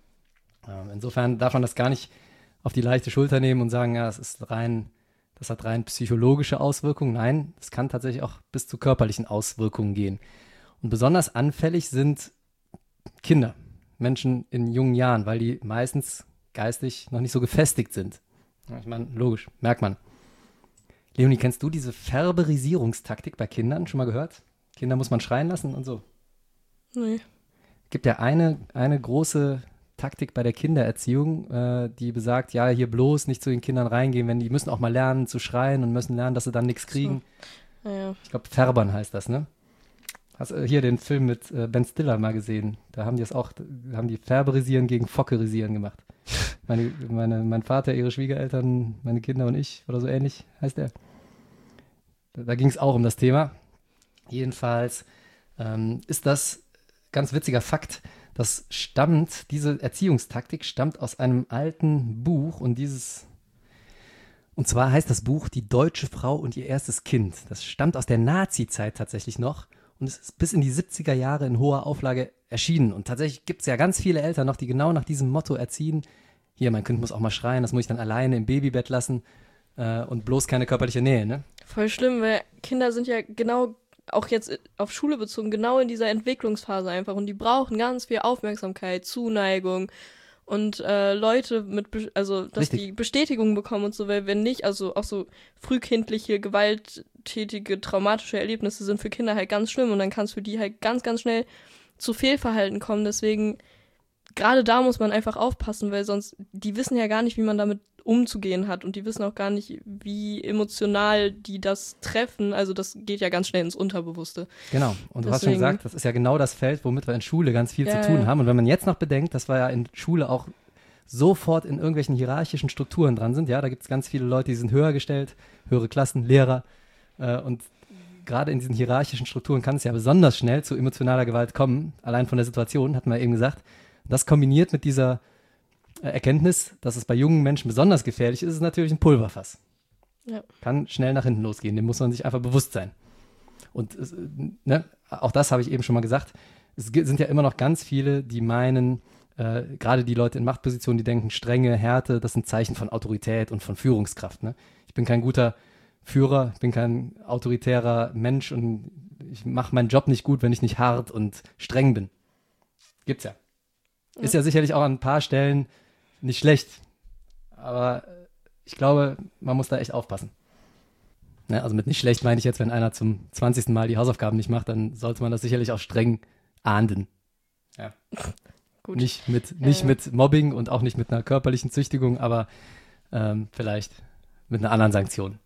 Insofern darf man das gar nicht auf die leichte Schulter nehmen und sagen, ja, das hat rein psychologische Auswirkungen. Nein, es kann tatsächlich auch bis zu körperlichen Auswirkungen gehen. Und besonders anfällig sind Kinder, Menschen in jungen Jahren, weil die meistens geistig noch nicht so gefestigt sind. Ja, ich meine, logisch, merkt man. Leonie, kennst du diese Färberisierungstaktik bei Kindern? Schon mal gehört? Kinder muss man schreien lassen und so. Nee. Gibt ja eine große Taktik bei der Kindererziehung, die besagt, ja, hier bloß nicht zu den Kindern reingehen, wenn die müssen auch mal lernen zu schreien und müssen lernen, dass sie dann nichts kriegen. So. Ja. Ich glaube, Färbern heißt das, ne? Hast du hier den Film mit Ben Stiller mal gesehen? Da haben die Färberisieren gegen Fockerisieren gemacht. Mein Vater, ihre Schwiegereltern, meine Kinder und ich, oder so ähnlich heißt er. Da ging es auch um das Thema. Jedenfalls ist das ganz witziger Fakt, diese Erziehungstaktik stammt aus einem alten Buch und zwar heißt das Buch Die deutsche Frau und ihr erstes Kind. Das stammt aus der Nazi-Zeit tatsächlich noch und es ist bis in die 70er Jahre in hoher Auflage erschienen. Und tatsächlich gibt es ja ganz viele Eltern noch, die genau nach diesem Motto erziehen. Hier, mein Kind muss auch mal schreien, das muss ich dann alleine im Babybett lassen und bloß keine körperliche Nähe, ne? Voll schlimm, weil Kinder sind ja genau, auch jetzt auf Schule bezogen, genau in dieser Entwicklungsphase einfach und die brauchen ganz viel Aufmerksamkeit, Zuneigung und Leute dass Richtig. die Bestätigung bekommen und so, weil wenn nicht, also auch so frühkindliche, gewalttätige, traumatische Erlebnisse sind für Kinder halt ganz schlimm und dann kann es für die halt ganz, ganz schnell zu Fehlverhalten kommen, deswegen gerade da muss man einfach aufpassen, weil sonst, die wissen ja gar nicht, wie man damit umzugehen hat und die wissen auch gar nicht, wie emotional die das treffen. Also das geht ja ganz schnell ins Unterbewusste. Genau. Und du hast schon gesagt, das ist ja genau das Feld, womit wir in Schule ganz viel zu tun haben. Und wenn man jetzt noch bedenkt, dass wir ja in Schule auch sofort in irgendwelchen hierarchischen Strukturen dran sind, ja, da gibt es ganz viele Leute, die sind höher gestellt, höhere Klassen, Lehrer und gerade in diesen hierarchischen Strukturen kann es ja besonders schnell zu emotionaler Gewalt kommen, allein von der Situation, hatten wir eben gesagt. Das kombiniert mit dieser Erkenntnis, dass es bei jungen Menschen besonders gefährlich ist, ist natürlich ein Pulverfass. Ja. Kann schnell nach hinten losgehen, dem muss man sich einfach bewusst sein. Und auch das habe ich eben schon mal gesagt, es sind ja immer noch ganz viele, die meinen, gerade die Leute in Machtpositionen, die denken, Strenge, Härte, das sind Zeichen von Autorität und von Führungskraft. Ne? Ich bin kein guter Führer, ich bin kein autoritärer Mensch und ich mache meinen Job nicht gut, wenn ich nicht hart und streng bin. Gibt's ja. Ist ja sicherlich auch an ein paar Stellen nicht schlecht. Aber ich glaube, man muss da echt aufpassen. Ja, also mit nicht schlecht meine ich jetzt, wenn einer zum 20. Mal die Hausaufgaben nicht macht, dann sollte man das sicherlich auch streng ahnden. Ja. gut. Nicht mit Mobbing und auch nicht mit einer körperlichen Züchtigung, aber vielleicht mit einer anderen Sanktion.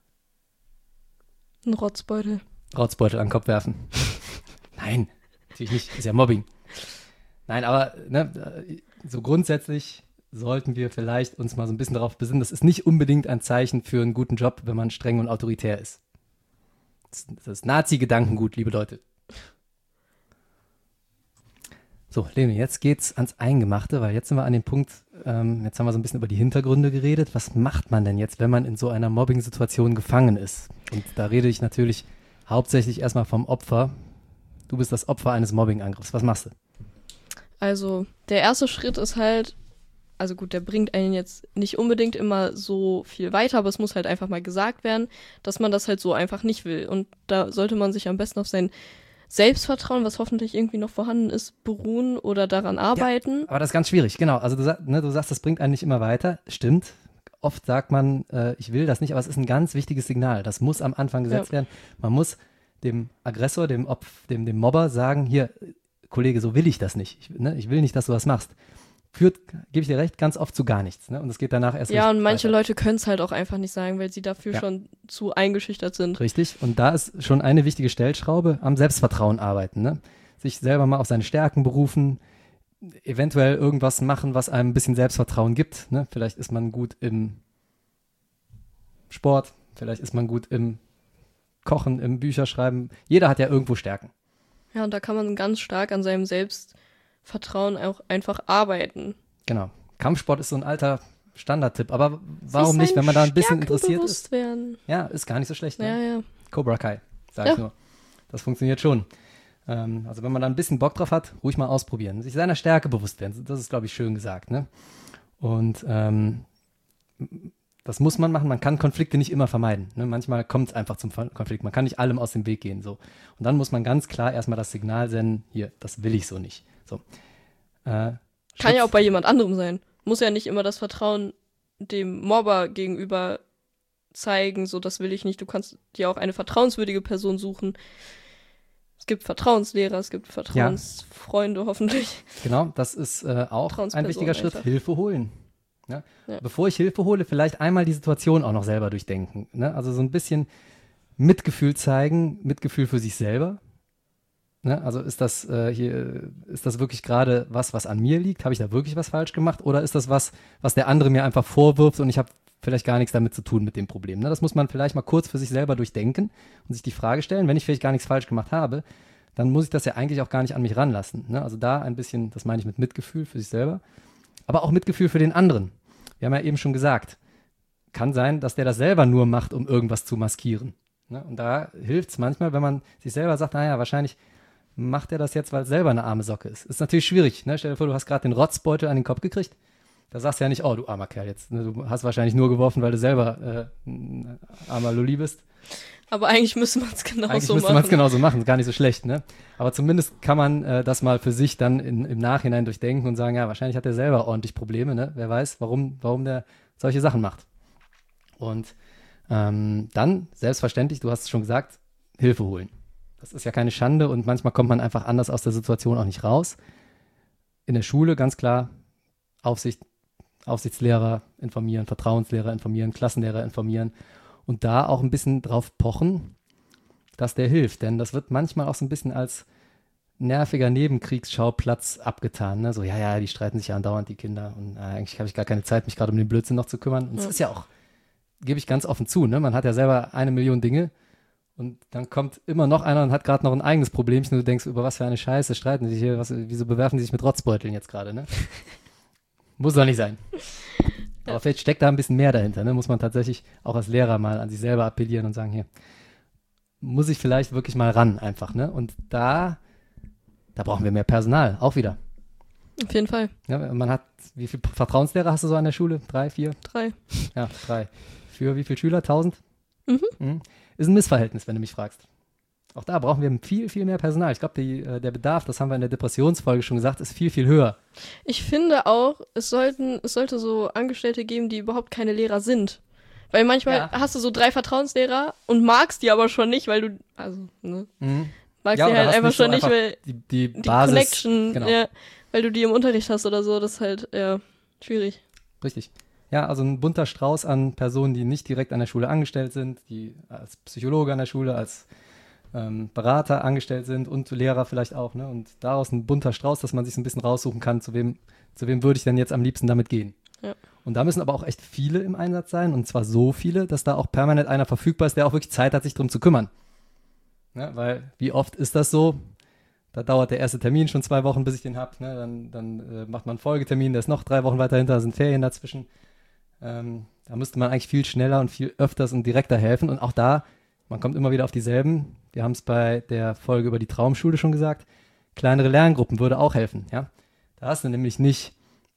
Ein Rotzbeutel. Rotzbeutel an den Kopf werfen. Nein, natürlich nicht. Ist ja Mobbing. Nein, aber so grundsätzlich sollten wir vielleicht uns mal so ein bisschen darauf besinnen, das ist nicht unbedingt ein Zeichen für einen guten Job, wenn man streng und autoritär ist. Das ist Nazi-Gedankengut, liebe Leute. So, Leonie, jetzt geht's ans Eingemachte, weil jetzt sind wir an dem Punkt, jetzt haben wir so ein bisschen über die Hintergründe geredet. Was macht man denn jetzt, wenn man in so einer Mobbing-Situation gefangen ist? Und da rede ich natürlich hauptsächlich erstmal vom Opfer. Du bist das Opfer eines Mobbing-Angriffs. Was machst du? Also, der erste Schritt ist halt, also gut, der bringt einen jetzt nicht unbedingt immer so viel weiter, aber es muss halt einfach mal gesagt werden, dass man das halt so einfach nicht will. Und da sollte man sich am besten auf sein Selbstvertrauen, was hoffentlich irgendwie noch vorhanden ist, beruhen oder daran arbeiten. Ja, aber das ist ganz schwierig, genau. Also du sagst, das bringt einen nicht immer weiter. Stimmt. Oft sagt man, ich will das nicht, aber es ist ein ganz wichtiges Signal. Das muss am Anfang gesetzt werden. Man muss dem Aggressor, dem Mobber sagen, hier, Kollege, so will ich das nicht. Ich will nicht, dass du was machst. Führt, gebe ich dir recht, ganz oft zu gar nichts. Ne? Und es geht danach erst ja, und manche weiter. Leute können es halt auch einfach nicht sagen, weil sie dafür schon zu eingeschüchtert sind. Richtig. Und da ist schon eine wichtige Stellschraube, am Selbstvertrauen arbeiten. Ne? Sich selber mal auf seine Stärken berufen, eventuell irgendwas machen, was einem ein bisschen Selbstvertrauen gibt. Ne? Vielleicht ist man gut im Sport, vielleicht ist man gut im Kochen, im Bücherschreiben. Jeder hat ja irgendwo Stärken. Ja, und da kann man ganz stark an seinem Selbstvertrauen auch einfach arbeiten. Genau. Kampfsport ist so ein alter Standardtipp, aber warum nicht, wenn man da ein bisschen interessiert ist? Werden. Ja, ist gar nicht so schlecht. Ne? Ja. Cobra Kai, sag ich nur. Das funktioniert schon. Also wenn man da ein bisschen Bock drauf hat, ruhig mal ausprobieren. Sich seiner Stärke bewusst werden. Das ist, glaube ich, schön gesagt. Ne? Und das muss man machen. Man kann Konflikte nicht immer vermeiden. Ne? Manchmal kommt es einfach zum Konflikt. Man kann nicht allem aus dem Weg gehen. So. Und dann muss man ganz klar erstmal das Signal senden, hier, das will ich so nicht. So. Kann ja auch bei jemand anderem sein. Muss ja nicht immer das Vertrauen dem Mobber gegenüber zeigen, so das will ich nicht. Du kannst dir auch eine vertrauenswürdige Person suchen. Es gibt Vertrauenslehrer, es gibt Vertrauensfreunde hoffentlich. Genau, das ist auch ein wichtiger Schritt. einfach. Hilfe holen. Ne? Ja. Bevor ich Hilfe hole, vielleicht einmal die Situation auch noch selber durchdenken. Ne? Also so ein bisschen Mitgefühl zeigen, Mitgefühl für sich selber. Ne? Also ist das wirklich gerade was an mir liegt? Habe ich da wirklich was falsch gemacht? Oder ist das was der andere mir einfach vorwirft und ich habe vielleicht gar nichts damit zu tun mit dem Problem? Ne? Das muss man vielleicht mal kurz für sich selber durchdenken und sich die Frage stellen, wenn ich vielleicht gar nichts falsch gemacht habe, dann muss ich das ja eigentlich auch gar nicht an mich ranlassen. Ne? Also da ein bisschen, das meine ich mit Mitgefühl für sich selber, aber auch Mitgefühl für den anderen. Wir haben ja eben schon gesagt, kann sein, dass der das selber nur macht, um irgendwas zu maskieren. Ne? Und da hilft es manchmal, wenn man sich selber sagt, naja, wahrscheinlich macht er das jetzt, weil es selber eine arme Socke ist. Ist natürlich schwierig. Ne? Stell dir vor, du hast gerade den Rotzbeutel an den Kopf gekriegt. Da sagst du ja nicht, oh, du armer Kerl jetzt. Ne? Du hast wahrscheinlich nur geworfen, weil du selber ein armer Lulli bist. Aber eigentlich müsste man es genauso machen. Eigentlich müsste man es genauso machen, gar nicht so schlecht. Ne? Aber zumindest kann man das mal für sich dann im Nachhinein durchdenken und sagen, ja, wahrscheinlich hat er selber ordentlich Probleme. Ne? Wer weiß, warum der solche Sachen macht. Und dann, selbstverständlich, du hast es schon gesagt, Hilfe holen. Das ist ja keine Schande und manchmal kommt man einfach anders aus der Situation auch nicht raus. In der Schule ganz klar Aufsichtslehrer informieren, Vertrauenslehrer informieren, Klassenlehrer informieren und da auch ein bisschen drauf pochen, dass der hilft. Denn das wird manchmal auch so ein bisschen als nerviger Nebenkriegsschauplatz abgetan. Ne? So, ja, die streiten sich ja andauernd, die Kinder. Und eigentlich habe ich gar keine Zeit, mich gerade um den Blödsinn noch zu kümmern. Und es ist ja auch, gebe ich ganz offen zu, ne? Man hat ja selber 1 Million Dinge. Und dann kommt immer noch einer und hat gerade noch ein eigenes Problemchen und du denkst, über was für eine Scheiße streiten die sich hier, wieso bewerfen die sich mit Rotzbeuteln jetzt gerade, ne? Muss doch nicht sein. Aber vielleicht steckt da ein bisschen mehr dahinter, ne? Muss man tatsächlich auch als Lehrer mal an sich selber appellieren und sagen, hier, muss ich vielleicht wirklich mal ran einfach, ne? Und da brauchen wir mehr Personal, auch wieder. Auf jeden Fall. Ja, man hat, wie viele Vertrauenslehrer hast du so an der Schule? 3, 4? 3. Ja, 3. Für wie viele Schüler? 1000? Mhm. Ist ein Missverhältnis, wenn du mich fragst. Auch da brauchen wir viel, viel mehr Personal. Ich glaube, der Bedarf, das haben wir in der Depressionsfolge schon gesagt, ist viel, viel höher. Ich finde auch, es sollte so Angestellte geben, die überhaupt keine Lehrer sind. Weil manchmal hast du so 3 Vertrauenslehrer und magst die aber schon nicht, weil du, also, ne, magst die halt einfach schon nicht, weil die Basis, Connection, genau. ja. weil du die im Unterricht hast oder so, das ist halt, ja, schwierig. Richtig. Ja, also ein bunter Strauß an Personen, die nicht direkt an der Schule angestellt sind, die als Psychologe an der Schule, als Berater angestellt sind und Lehrer vielleicht auch, ne? Und daraus ein bunter Strauß, dass man sich so ein bisschen raussuchen kann, zu wem würde ich denn jetzt am liebsten damit gehen. Ja. Und da müssen aber auch echt viele im Einsatz sein, und zwar so viele, dass da auch permanent einer verfügbar ist, der auch wirklich Zeit hat, sich drum zu kümmern. Ne? Weil wie oft ist das so? Da dauert der erste Termin schon 2 Wochen, bis ich den habe. Ne? Dann macht man einen Folgetermin, der ist noch 3 Wochen weiter hinter, da sind Ferien dazwischen. Da müsste man eigentlich viel schneller und viel öfters und direkter helfen. Und auch da, man kommt immer wieder auf dieselben. Wir haben es bei der Folge über die Traumschule schon gesagt. Kleinere Lerngruppen würde auch helfen. Ja? Da hast du nämlich nicht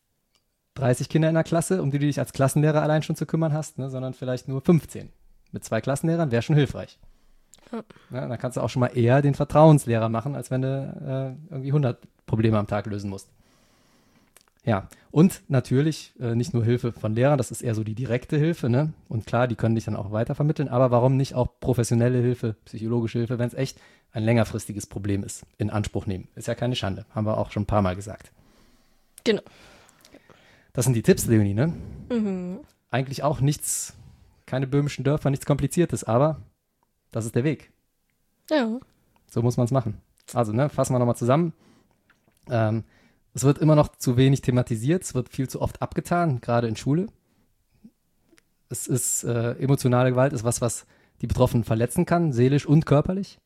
30 Kinder in der Klasse, um die du dich als Klassenlehrer allein schon zu kümmern hast, ne? Sondern vielleicht nur 15. Mit 2 Klassenlehrern wäre schon hilfreich. Ja, dann kannst du auch schon mal eher den Vertrauenslehrer machen, als wenn du irgendwie 100 Probleme am Tag lösen musst. Ja, und natürlich nicht nur Hilfe von Lehrern, das ist eher so die direkte Hilfe, ne? Und klar, die können dich dann auch weitervermitteln, aber warum nicht auch professionelle Hilfe, psychologische Hilfe, wenn es echt ein längerfristiges Problem ist, in Anspruch nehmen. Ist ja keine Schande, haben wir auch schon ein paar Mal gesagt. Genau. Das sind die Tipps, Leonie, ne? Mhm. Eigentlich auch nichts, keine böhmischen Dörfer, nichts Kompliziertes, aber das ist der Weg. Ja. So muss man es machen. Also, ne, fassen wir nochmal zusammen. Es wird immer noch zu wenig thematisiert, es wird viel zu oft abgetan, gerade in Schule. Es ist, emotionale Gewalt ist was die Betroffenen verletzen kann, seelisch und körperlich.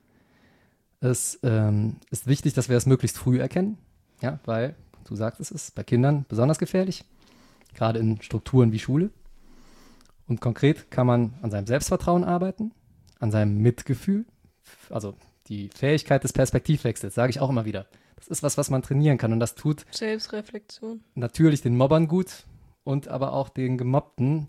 Es ist wichtig, dass wir es möglichst früh erkennen, ja, weil, du sagst, es ist bei Kindern besonders gefährlich, gerade in Strukturen wie Schule. Und konkret kann man an seinem Selbstvertrauen arbeiten, an seinem Mitgefühl, also die Fähigkeit des Perspektivwechsels, sage ich auch immer wieder. Das ist was man trainieren kann, und das tut Selbstreflexion. natürlich den Mobbern gut und aber auch den Gemobbten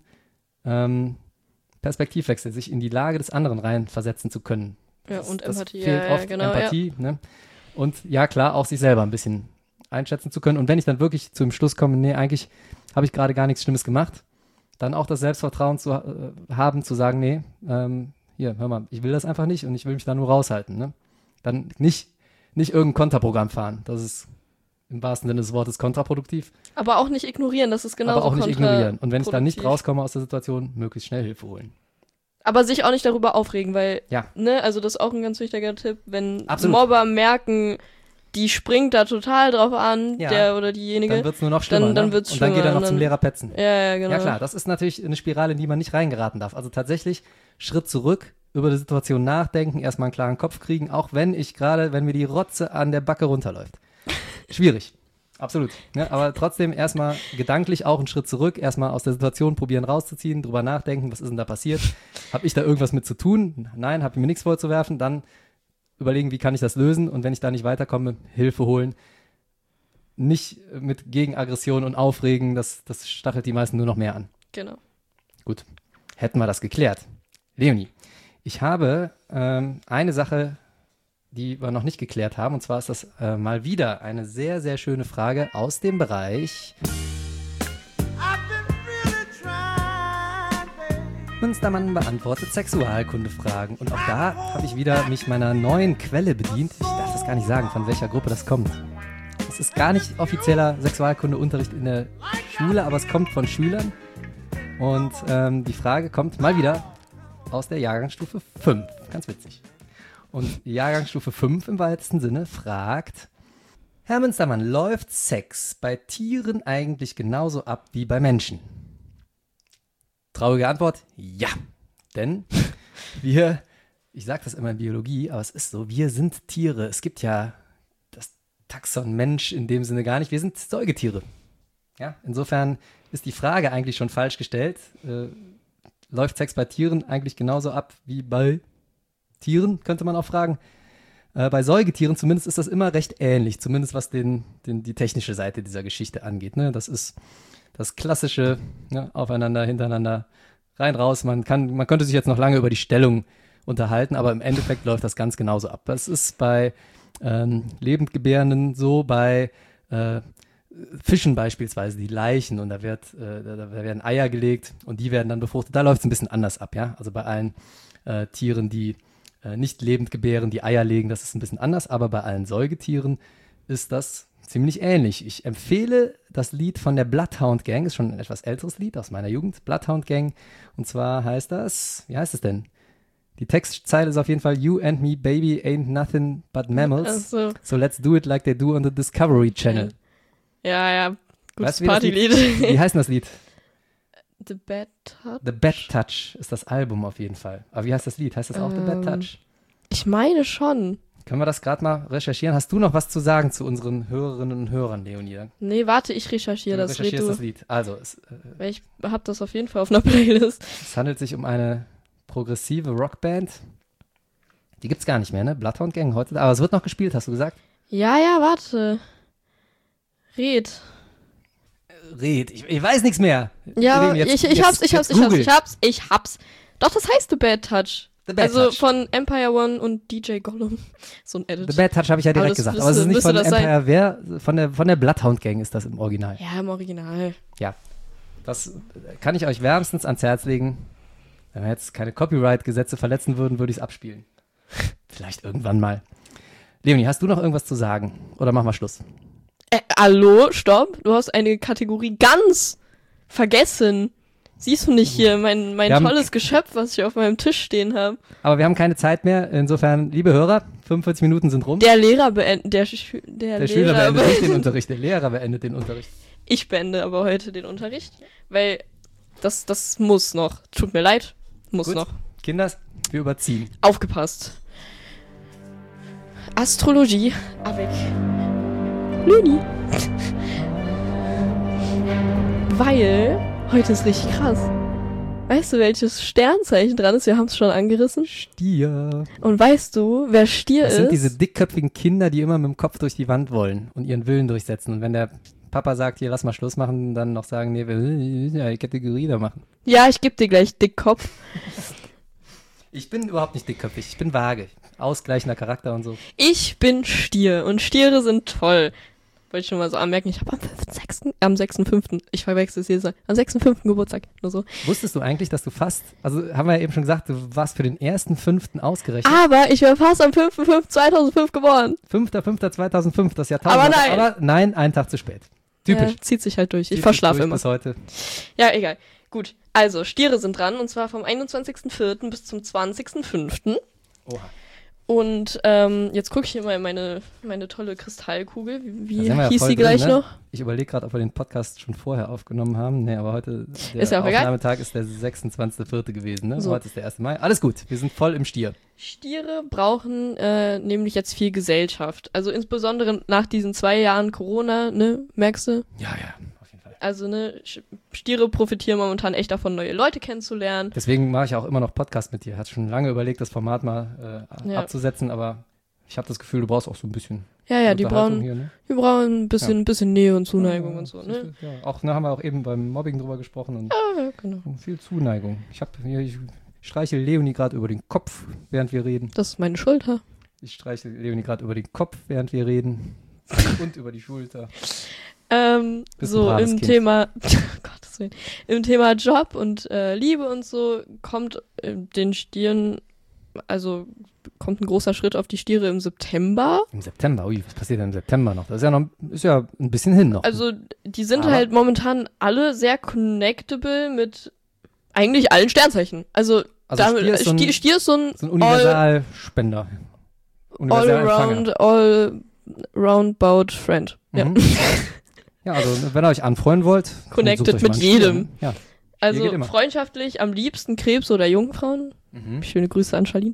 Perspektivwechsel, sich in die Lage des anderen reinversetzen zu können. Ja, und das Empathie. fehlt oft, genau, Empathie. Ne? Und ja, klar, auch sich selber ein bisschen einschätzen zu können. Und wenn ich dann wirklich zum Schluss komme, nee, eigentlich habe ich gerade gar nichts Schlimmes gemacht, dann auch das Selbstvertrauen zu haben, zu sagen, nee, hier, hör mal, ich will das einfach nicht und ich will mich da nur raushalten. Ne? Dann nicht irgendein Konterprogramm fahren. Das ist im wahrsten Sinne des Wortes kontraproduktiv. Aber auch nicht ignorieren, das ist genauso Aber auch nicht ignorieren. Und wenn ich dann nicht kontraproduktiv. rauskomme aus der Situation, möglichst schnell Hilfe holen. Aber sich auch nicht darüber aufregen, weil, Ja. ne, also das ist auch ein ganz wichtiger Tipp, wenn Absolut. Mobber merken, die springt da total drauf an, Ja. der oder diejenige. Dann wird es nur noch schlimmer. Dann ne? wird's Und dann geht er schlimmer noch und zum dann- Lehrer petzen. Ja, genau. Ja klar, das ist natürlich eine Spirale, in die man nicht reingeraten darf. Also tatsächlich Schritt zurück, über die Situation nachdenken, erstmal einen klaren Kopf kriegen, auch wenn mir die Rotze an der Backe runterläuft. Schwierig. Absolut. Ne? Aber trotzdem erstmal gedanklich auch einen Schritt zurück, erstmal aus der Situation probieren rauszuziehen, drüber nachdenken, was ist denn da passiert? Habe ich da irgendwas mit zu tun? Nein, habe ich mir nichts vorzuwerfen. Dann überlegen, wie kann ich das lösen? Und wenn ich da nicht weiterkomme, Hilfe holen. Nicht mit Gegenaggression und Aufregen, das stachelt die meisten nur noch mehr an. Genau. Gut, hätten wir das geklärt. Leonie, ich habe eine Sache, die wir noch nicht geklärt haben, und zwar ist das mal wieder eine sehr, sehr schöne Frage aus dem Bereich Münstermann beantwortet Sexualkundefragen. Und auch da habe ich wieder mich meiner neuen Quelle bedient. Ich darf das gar nicht sagen, von welcher Gruppe das kommt. Es ist gar nicht offizieller Sexualkundeunterricht in der Schule, aber es kommt von Schülern. Und die Frage kommt mal wieder aus der Jahrgangsstufe 5. Ganz witzig. Und die Jahrgangsstufe 5 im weitesten Sinne fragt: Herr Münstermann, läuft Sex bei Tieren eigentlich genauso ab wie bei Menschen? Traurige Antwort: Ja. Denn ich sage das immer in Biologie, aber es ist so, wir sind Tiere. Es gibt ja das Taxon Mensch in dem Sinne gar nicht. Wir sind Säugetiere. Ja, insofern ist die Frage eigentlich schon falsch gestellt. Läuft Sex bei Tieren eigentlich genauso ab wie bei Tieren, könnte man auch fragen. Bei Säugetieren zumindest ist das immer recht ähnlich, zumindest was die technische Seite dieser Geschichte angeht. Ne? Das ist das klassische, ne? Aufeinander, hintereinander, rein, raus. Man könnte sich jetzt noch lange über die Stellung unterhalten, aber im Endeffekt läuft das ganz genauso ab. Das ist bei Lebendgebärenden so, bei Fischen beispielsweise, die Leichen, und da werden Eier gelegt und die werden dann befruchtet. Da läuft es ein bisschen anders ab, ja. Also bei allen Tieren, die nicht lebend gebären, die Eier legen, das ist ein bisschen anders, aber bei allen Säugetieren ist das ziemlich ähnlich. Ich empfehle das Lied von der Bloodhound Gang, ist schon ein etwas älteres Lied aus meiner Jugend, Bloodhound Gang. Und zwar heißt das, wie heißt es denn? Die Textzeile ist auf jeden Fall You and me, baby, ain't nothing but mammals. Ach so. So let's do it like they do on the Discovery Channel. Ja, gutes Weißt du, wie das Lied- Partylied. Wie heißt denn das Lied? The Bad Touch? The Bad Touch ist das Album auf jeden Fall. Aber wie heißt das Lied? Heißt das auch The Bad Touch? Ich meine schon. Können wir das gerade mal recherchieren? Hast du noch was zu sagen zu unseren Hörerinnen und Hörern, Leonie? Nee, warte, ich recherchiere Du das. Red recherchierst du. das Lied. Also, Weil ich hab das auf jeden Fall auf einer Playlist. es handelt sich um eine progressive Rockband. Die gibt's gar nicht mehr, ne? Bloodhound Gang heute. Aber es wird noch gespielt, hast du gesagt? Ja, warte. Red. Red. Ich weiß nichts mehr. Ja, Leonie, jetzt- ich hab's. Google. Doch, das heißt The Bad Touch. The Bad Also Touch. von Empire One und DJ Gollum. So ein Edit. The Bad Touch habe ich ja Aber direkt das gesagt. müsste- Aber es ist nicht müsste von das sein. Empire. Wer? Von der Bloodhound Gang ist das im Original. Ja, im Original. Ja. Das kann ich euch wärmstens ans Herz legen. Wenn wir jetzt keine Copyright-Gesetze verletzen würden, würde ich es abspielen. Vielleicht irgendwann mal. Leonie, hast du noch irgendwas zu sagen? Oder machen wir Schluss? Hallo, stopp. Du hast eine Kategorie ganz vergessen. Siehst du nicht hier mein Wir haben- tolles Geschöpf, was ich auf meinem Tisch stehen habe? Aber wir haben keine Zeit mehr. Insofern, liebe Hörer, 45 Minuten sind rum. Der Lehrer beendet, der Der Lehrer Schüler beendet nicht den Unterricht, der Lehrer beendet den Unterricht. Ich beende aber heute den Unterricht, weil das muss noch. Tut mir leid, muss Gut. noch. Kinders, wir überziehen. Aufgepasst. Astrologie avec Lüni. Weil heute ist richtig krass. Weißt du, welches Sternzeichen dran ist? Wir haben es schon angerissen. Stier. Und weißt du, wer Stier Das ist? sind diese dickköpfigen Kinder, die immer mit dem Kopf durch die Wand wollen und ihren Willen durchsetzen. Und wenn der Papa sagt, hier, lass mal Schluss machen, dann noch sagen, nee, wir müssen ja die Kategorie da machen. Ja, ich geb dir gleich Dickkopf. Ich bin überhaupt nicht dickköpfig, ich bin vage. Ausgleichender Charakter und so. Ich bin Stier und Stiere sind toll. Wollte ich schon mal so anmerken, ich habe am 6.5., ich verwechsel es jedes Mal, am 6.5. Geburtstag, nur so. Wusstest du eigentlich, dass du fast, also haben wir ja eben schon gesagt, du warst für den 1.5. ausgerechnet. Aber ich war fast am 5.5.2005 geboren. 5.5.2005, das Jahrtausend. Aber nein. Aber nein, einen Tag zu spät. Typisch. Ja, zieht sich halt durch. Ich Zieht verschlafe sich durch immer. Bis heute. Ja, egal. Gut, also Stiere sind dran und zwar vom 21.04. bis zum 20.05. Oha. Und jetzt gucke ich hier mal in meine tolle Kristallkugel. Da Wie sind wir ja hieß voll sie drin, gleich ne? noch? Ich überlege gerade, ob wir den Podcast schon vorher aufgenommen haben. Nee, aber heute, der Ist ja auch egal. Aufnahmetag ist der 26.04. gewesen. Ne? So. Heute ist der 1. Mai. Alles gut, wir sind voll im Stier. Stiere brauchen nämlich jetzt viel Gesellschaft. Also insbesondere nach diesen 2 Jahren Corona, ne, merkst du? Ja, auf jeden Fall. Also, ne, Stiere profitieren momentan echt davon, neue Leute kennenzulernen. Deswegen mache ich auch immer noch Podcast mit dir. Hat schon lange überlegt, das Format mal Ja. abzusetzen, aber ich habe das Gefühl, du brauchst auch so ein bisschen Ja, die Unterhaltung brauchen, hier, ne? die brauchen ein bisschen Nähe und Zuneigung und so, ne? Ja, auch, haben wir auch eben beim Mobbing drüber gesprochen und Ja, genau. viel Zuneigung. Ich streichel Leonie gerade über den Kopf, während wir reden. Das ist meine Schulter. Ich streichel Leonie gerade über den Kopf, während wir reden. Und über die Schulter. Bist ein So braves im Kind. Thema, Gottes Willen, im Thema Job und Liebe und so kommt den Stieren, also kommt ein großer Schritt auf die Stiere im September. Im September, ui, was passiert denn im September noch? Das ist ja ein bisschen hin noch. Also die sind Aber- halt momentan alle sehr connectable mit eigentlich allen Sternzeichen. Also, Stier ist so ein, Stier ist so ein so ein Universalspender. Universalempfänger. all-roundabout Friend. Ja. Mhm. Ja, also wenn ihr euch anfreuen wollt, Connected sucht euch mit mal einen Stier, jedem. ne? Ja. Also geht immer. freundschaftlich am liebsten Krebs oder Jungfrauen. Mhm. Schöne Grüße an Charlene.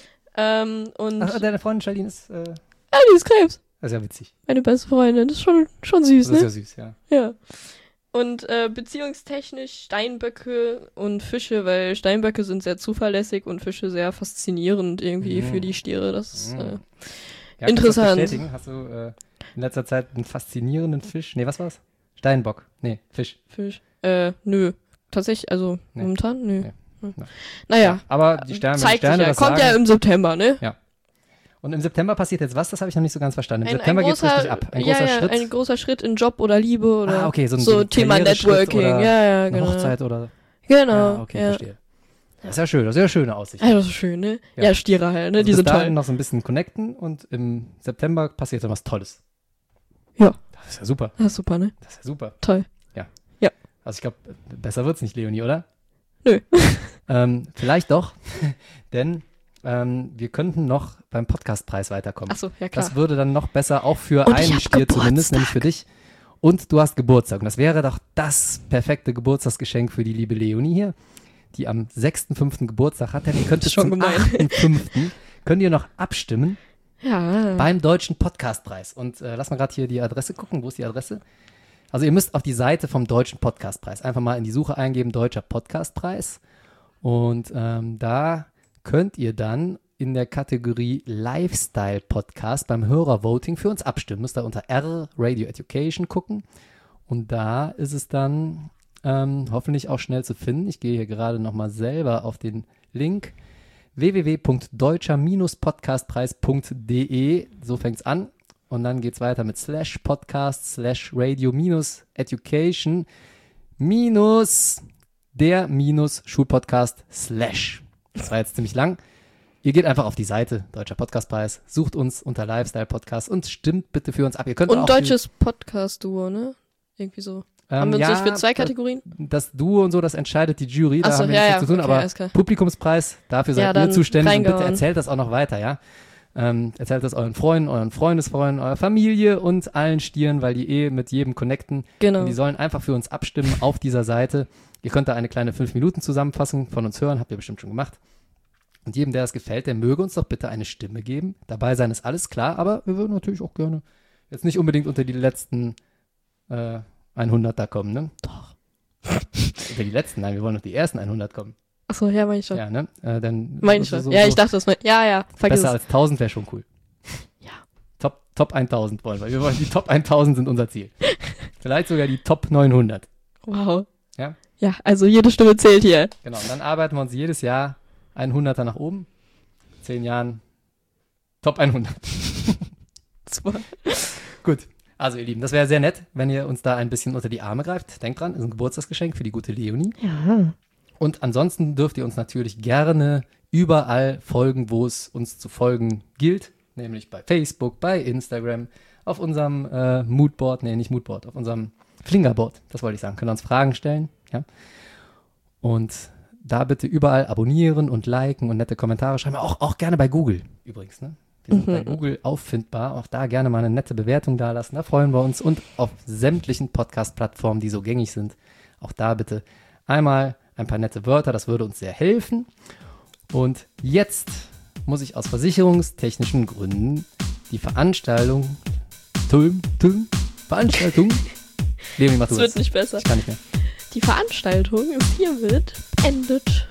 Und Ach, deine Freundin Charlene ist, das die ist Krebs. ist ja witzig. Meine beste Freundin. Das ist schon süß, Das ist ne? ja süß, ja. Ja. Und beziehungstechnisch Steinböcke und Fische, weil Steinböcke sind sehr zuverlässig und Fische sehr faszinierend irgendwie für die Stiere. Das ist Ja, kannst du interessant. das bestätigen? Hast du in letzter Zeit einen faszinierenden Fisch? Nee, was war's? Steinbock. Nee, Fisch. Fisch. Nö. Tatsächlich, also Nee. momentan, nö. Nee. Hm. Ja. Naja, Aber die Sterne, wenn die zeigt Sterne sich ja. das Kommt sagen, ja im September, ne? Und im September passiert jetzt was? Das habe ich noch nicht so ganz verstanden. Im Ein September geht's großer- richtig ab. Ein großer Schritt. ein großer Schritt in Job oder Liebe oder Okay, so ein Thema Karriereschritt Networking. oder Ja, eine genau. Hochzeit oder. Genau. Ja, okay, verstehe. Das ist ja schön, das ist ja eine schöne Aussicht. Ja, das ist schön, ne? Ja. Ja, Stiere halt, ne? Also Die bis sind dahin toll. noch so ein bisschen connecten und im September passiert dann was Tolles. Ja. Das ist ja super. Das ist super, ne? Das ist ja super. Toll. Also ich glaube, besser wird's nicht, Leonie, oder? Nö. Vielleicht doch, denn wir könnten noch beim Podcastpreis weiterkommen. Achso, ja klar. Das würde dann noch besser, auch für Und ich ein hab Spiel zumindest, Geburtstag. nämlich für dich. Und du hast Geburtstag. Und das wäre doch das perfekte Geburtstagsgeschenk für die liebe Leonie hier, die am 6.5. Geburtstag hat. Denn ihr könnt bis Schon zum gemein. 8.5. könnt ihr noch abstimmen Ja. beim Deutschen Podcastpreis. Und lass mal gerade hier die Adresse gucken. Wo ist die Adresse? Also ihr müsst auf die Seite vom Deutschen Podcastpreis einfach mal in die Suche eingeben, Deutscher Podcastpreis. Und da könnt ihr dann in der Kategorie Lifestyle Podcast beim Hörervoting für uns abstimmen. Müsst ihr unter R Radio Education gucken. Und da ist es dann hoffentlich auch schnell zu finden. Ich gehe hier gerade nochmal selber auf den Link www.deutscher-podcastpreis.de. So fängt es an. Und dann geht es weiter mit /podcast /radio-education -der-schulpodcast /. Das war jetzt ziemlich lang. Ihr geht einfach auf die Seite Deutscher Podcastpreis, sucht uns unter Lifestyle Podcast und stimmt bitte für uns ab. Ihr könnt Und auch deutsches Podcast-Duo, ne? Irgendwie so. Haben wir uns nicht für 2 Kategorien? Das Duo und so, das entscheidet die Jury, da Ach so, haben wir ja, nichts ja, zu tun, okay, aber alles klar. Publikumspreis, dafür Ja, seid ihr dann zuständig und bitte reingehauen. erzählt das auch noch weiter, ja. Erzählt das euren Freunden, euren Freundesfreunden, eurer Familie und allen Stieren, weil die mit jedem connecten. Genau. Und die sollen einfach für uns abstimmen auf dieser Seite. Ihr könnt da eine kleine 5-Minuten-Zusammenfassung von uns hören, habt ihr bestimmt schon gemacht. Und jedem, der das gefällt, der möge uns doch bitte eine Stimme geben. Dabei sein ist alles klar, aber wir würden natürlich auch gerne jetzt nicht unbedingt unter die letzten 100 kommen, ne? Doch. Unter die letzten, nein, wir wollen noch die ersten 100 kommen. Achso, ja, meine ich schon. Ja, ne? Dann Meine ich schon. Ja, ich dachte, das mein. Ja, vergiss besser es. als 1000 wäre schon cool. Ja. Top 1000 wollen wir. Wir wollen die Top 1000 sind unser Ziel. Vielleicht sogar die Top 900. Wow. Ja? Ja, also jede Stimme zählt hier. Genau. Und dann arbeiten wir uns jedes Jahr 100er nach oben. 10 Jahren Top 100. Super. Gut. Also ihr Lieben, das wäre sehr nett, wenn ihr uns da ein bisschen unter die Arme greift. Denkt dran, ist ein Geburtstagsgeschenk für die gute Leonie. Ja. Und ansonsten dürft ihr uns natürlich gerne überall folgen, wo es uns zu folgen gilt. Nämlich bei Facebook, bei Instagram, auf unserem Moodboard, auf unserem Flingerboard, das wollte ich sagen. Könnt ihr uns Fragen stellen, ja. Und da bitte überall abonnieren und liken und nette Kommentare schreiben. Auch gerne bei Google übrigens, ne? Wir sind bei Google auffindbar. Auch da gerne mal eine nette Bewertung dalassen. Da freuen wir uns. Und auf sämtlichen Podcast-Plattformen, die so gängig sind, auch da bitte einmal ein paar nette Wörter. Das würde uns sehr helfen. Und jetzt muss ich aus versicherungstechnischen Gründen die Veranstaltung. Leonie, mach du Es das. wird nicht besser. Ich kann nicht mehr. Die Veranstaltung hiermit endet.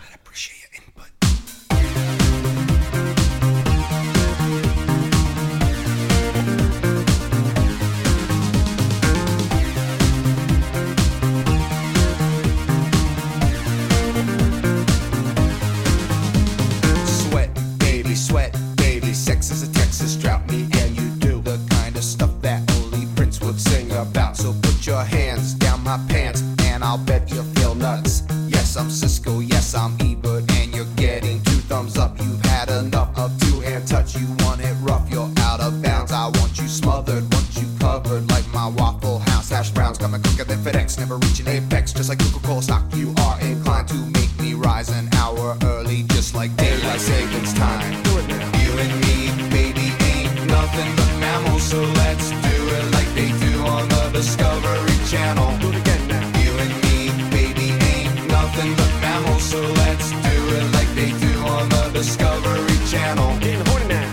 Sweat, baby, sex is a Texas drought. Me and you do the kind of stuff that only Prince would sing about. So put your hands down my pants, and I'll bet you'll feel nuts. Yes, I'm Cisco, yes, I'm Ebert, and you're getting 2 thumbs up. You've had enough of 2-hand touch. You want it rough, you're out of bounds. I want you smothered, want you covered like my Waffle House hash browns. Coming quicker than FedEx, never reaching apex. Just like Coca-Cola stock, you are inclined to make me rise an hour early, just like daylight savings time. You and me, baby, ain't nothing but mammals, so let's do it like they do on the Discovery Channel. Do it again now. You and me, baby, ain't nothing but mammals, so let's do it like they do on the Discovery Channel. Getting horny now.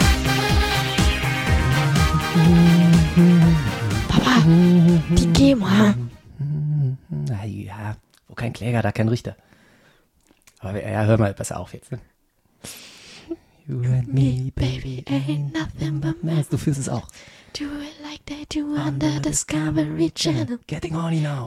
Papa, die GEMA. Na ja, wo kein Kläger, da kein Richter. Aber ja, hör mal besser auf jetzt. Ne? You and me, baby, ain't nothing but Mensch, du fühlst es auch. do it like they do on the Discovery Channel. Getting horny now.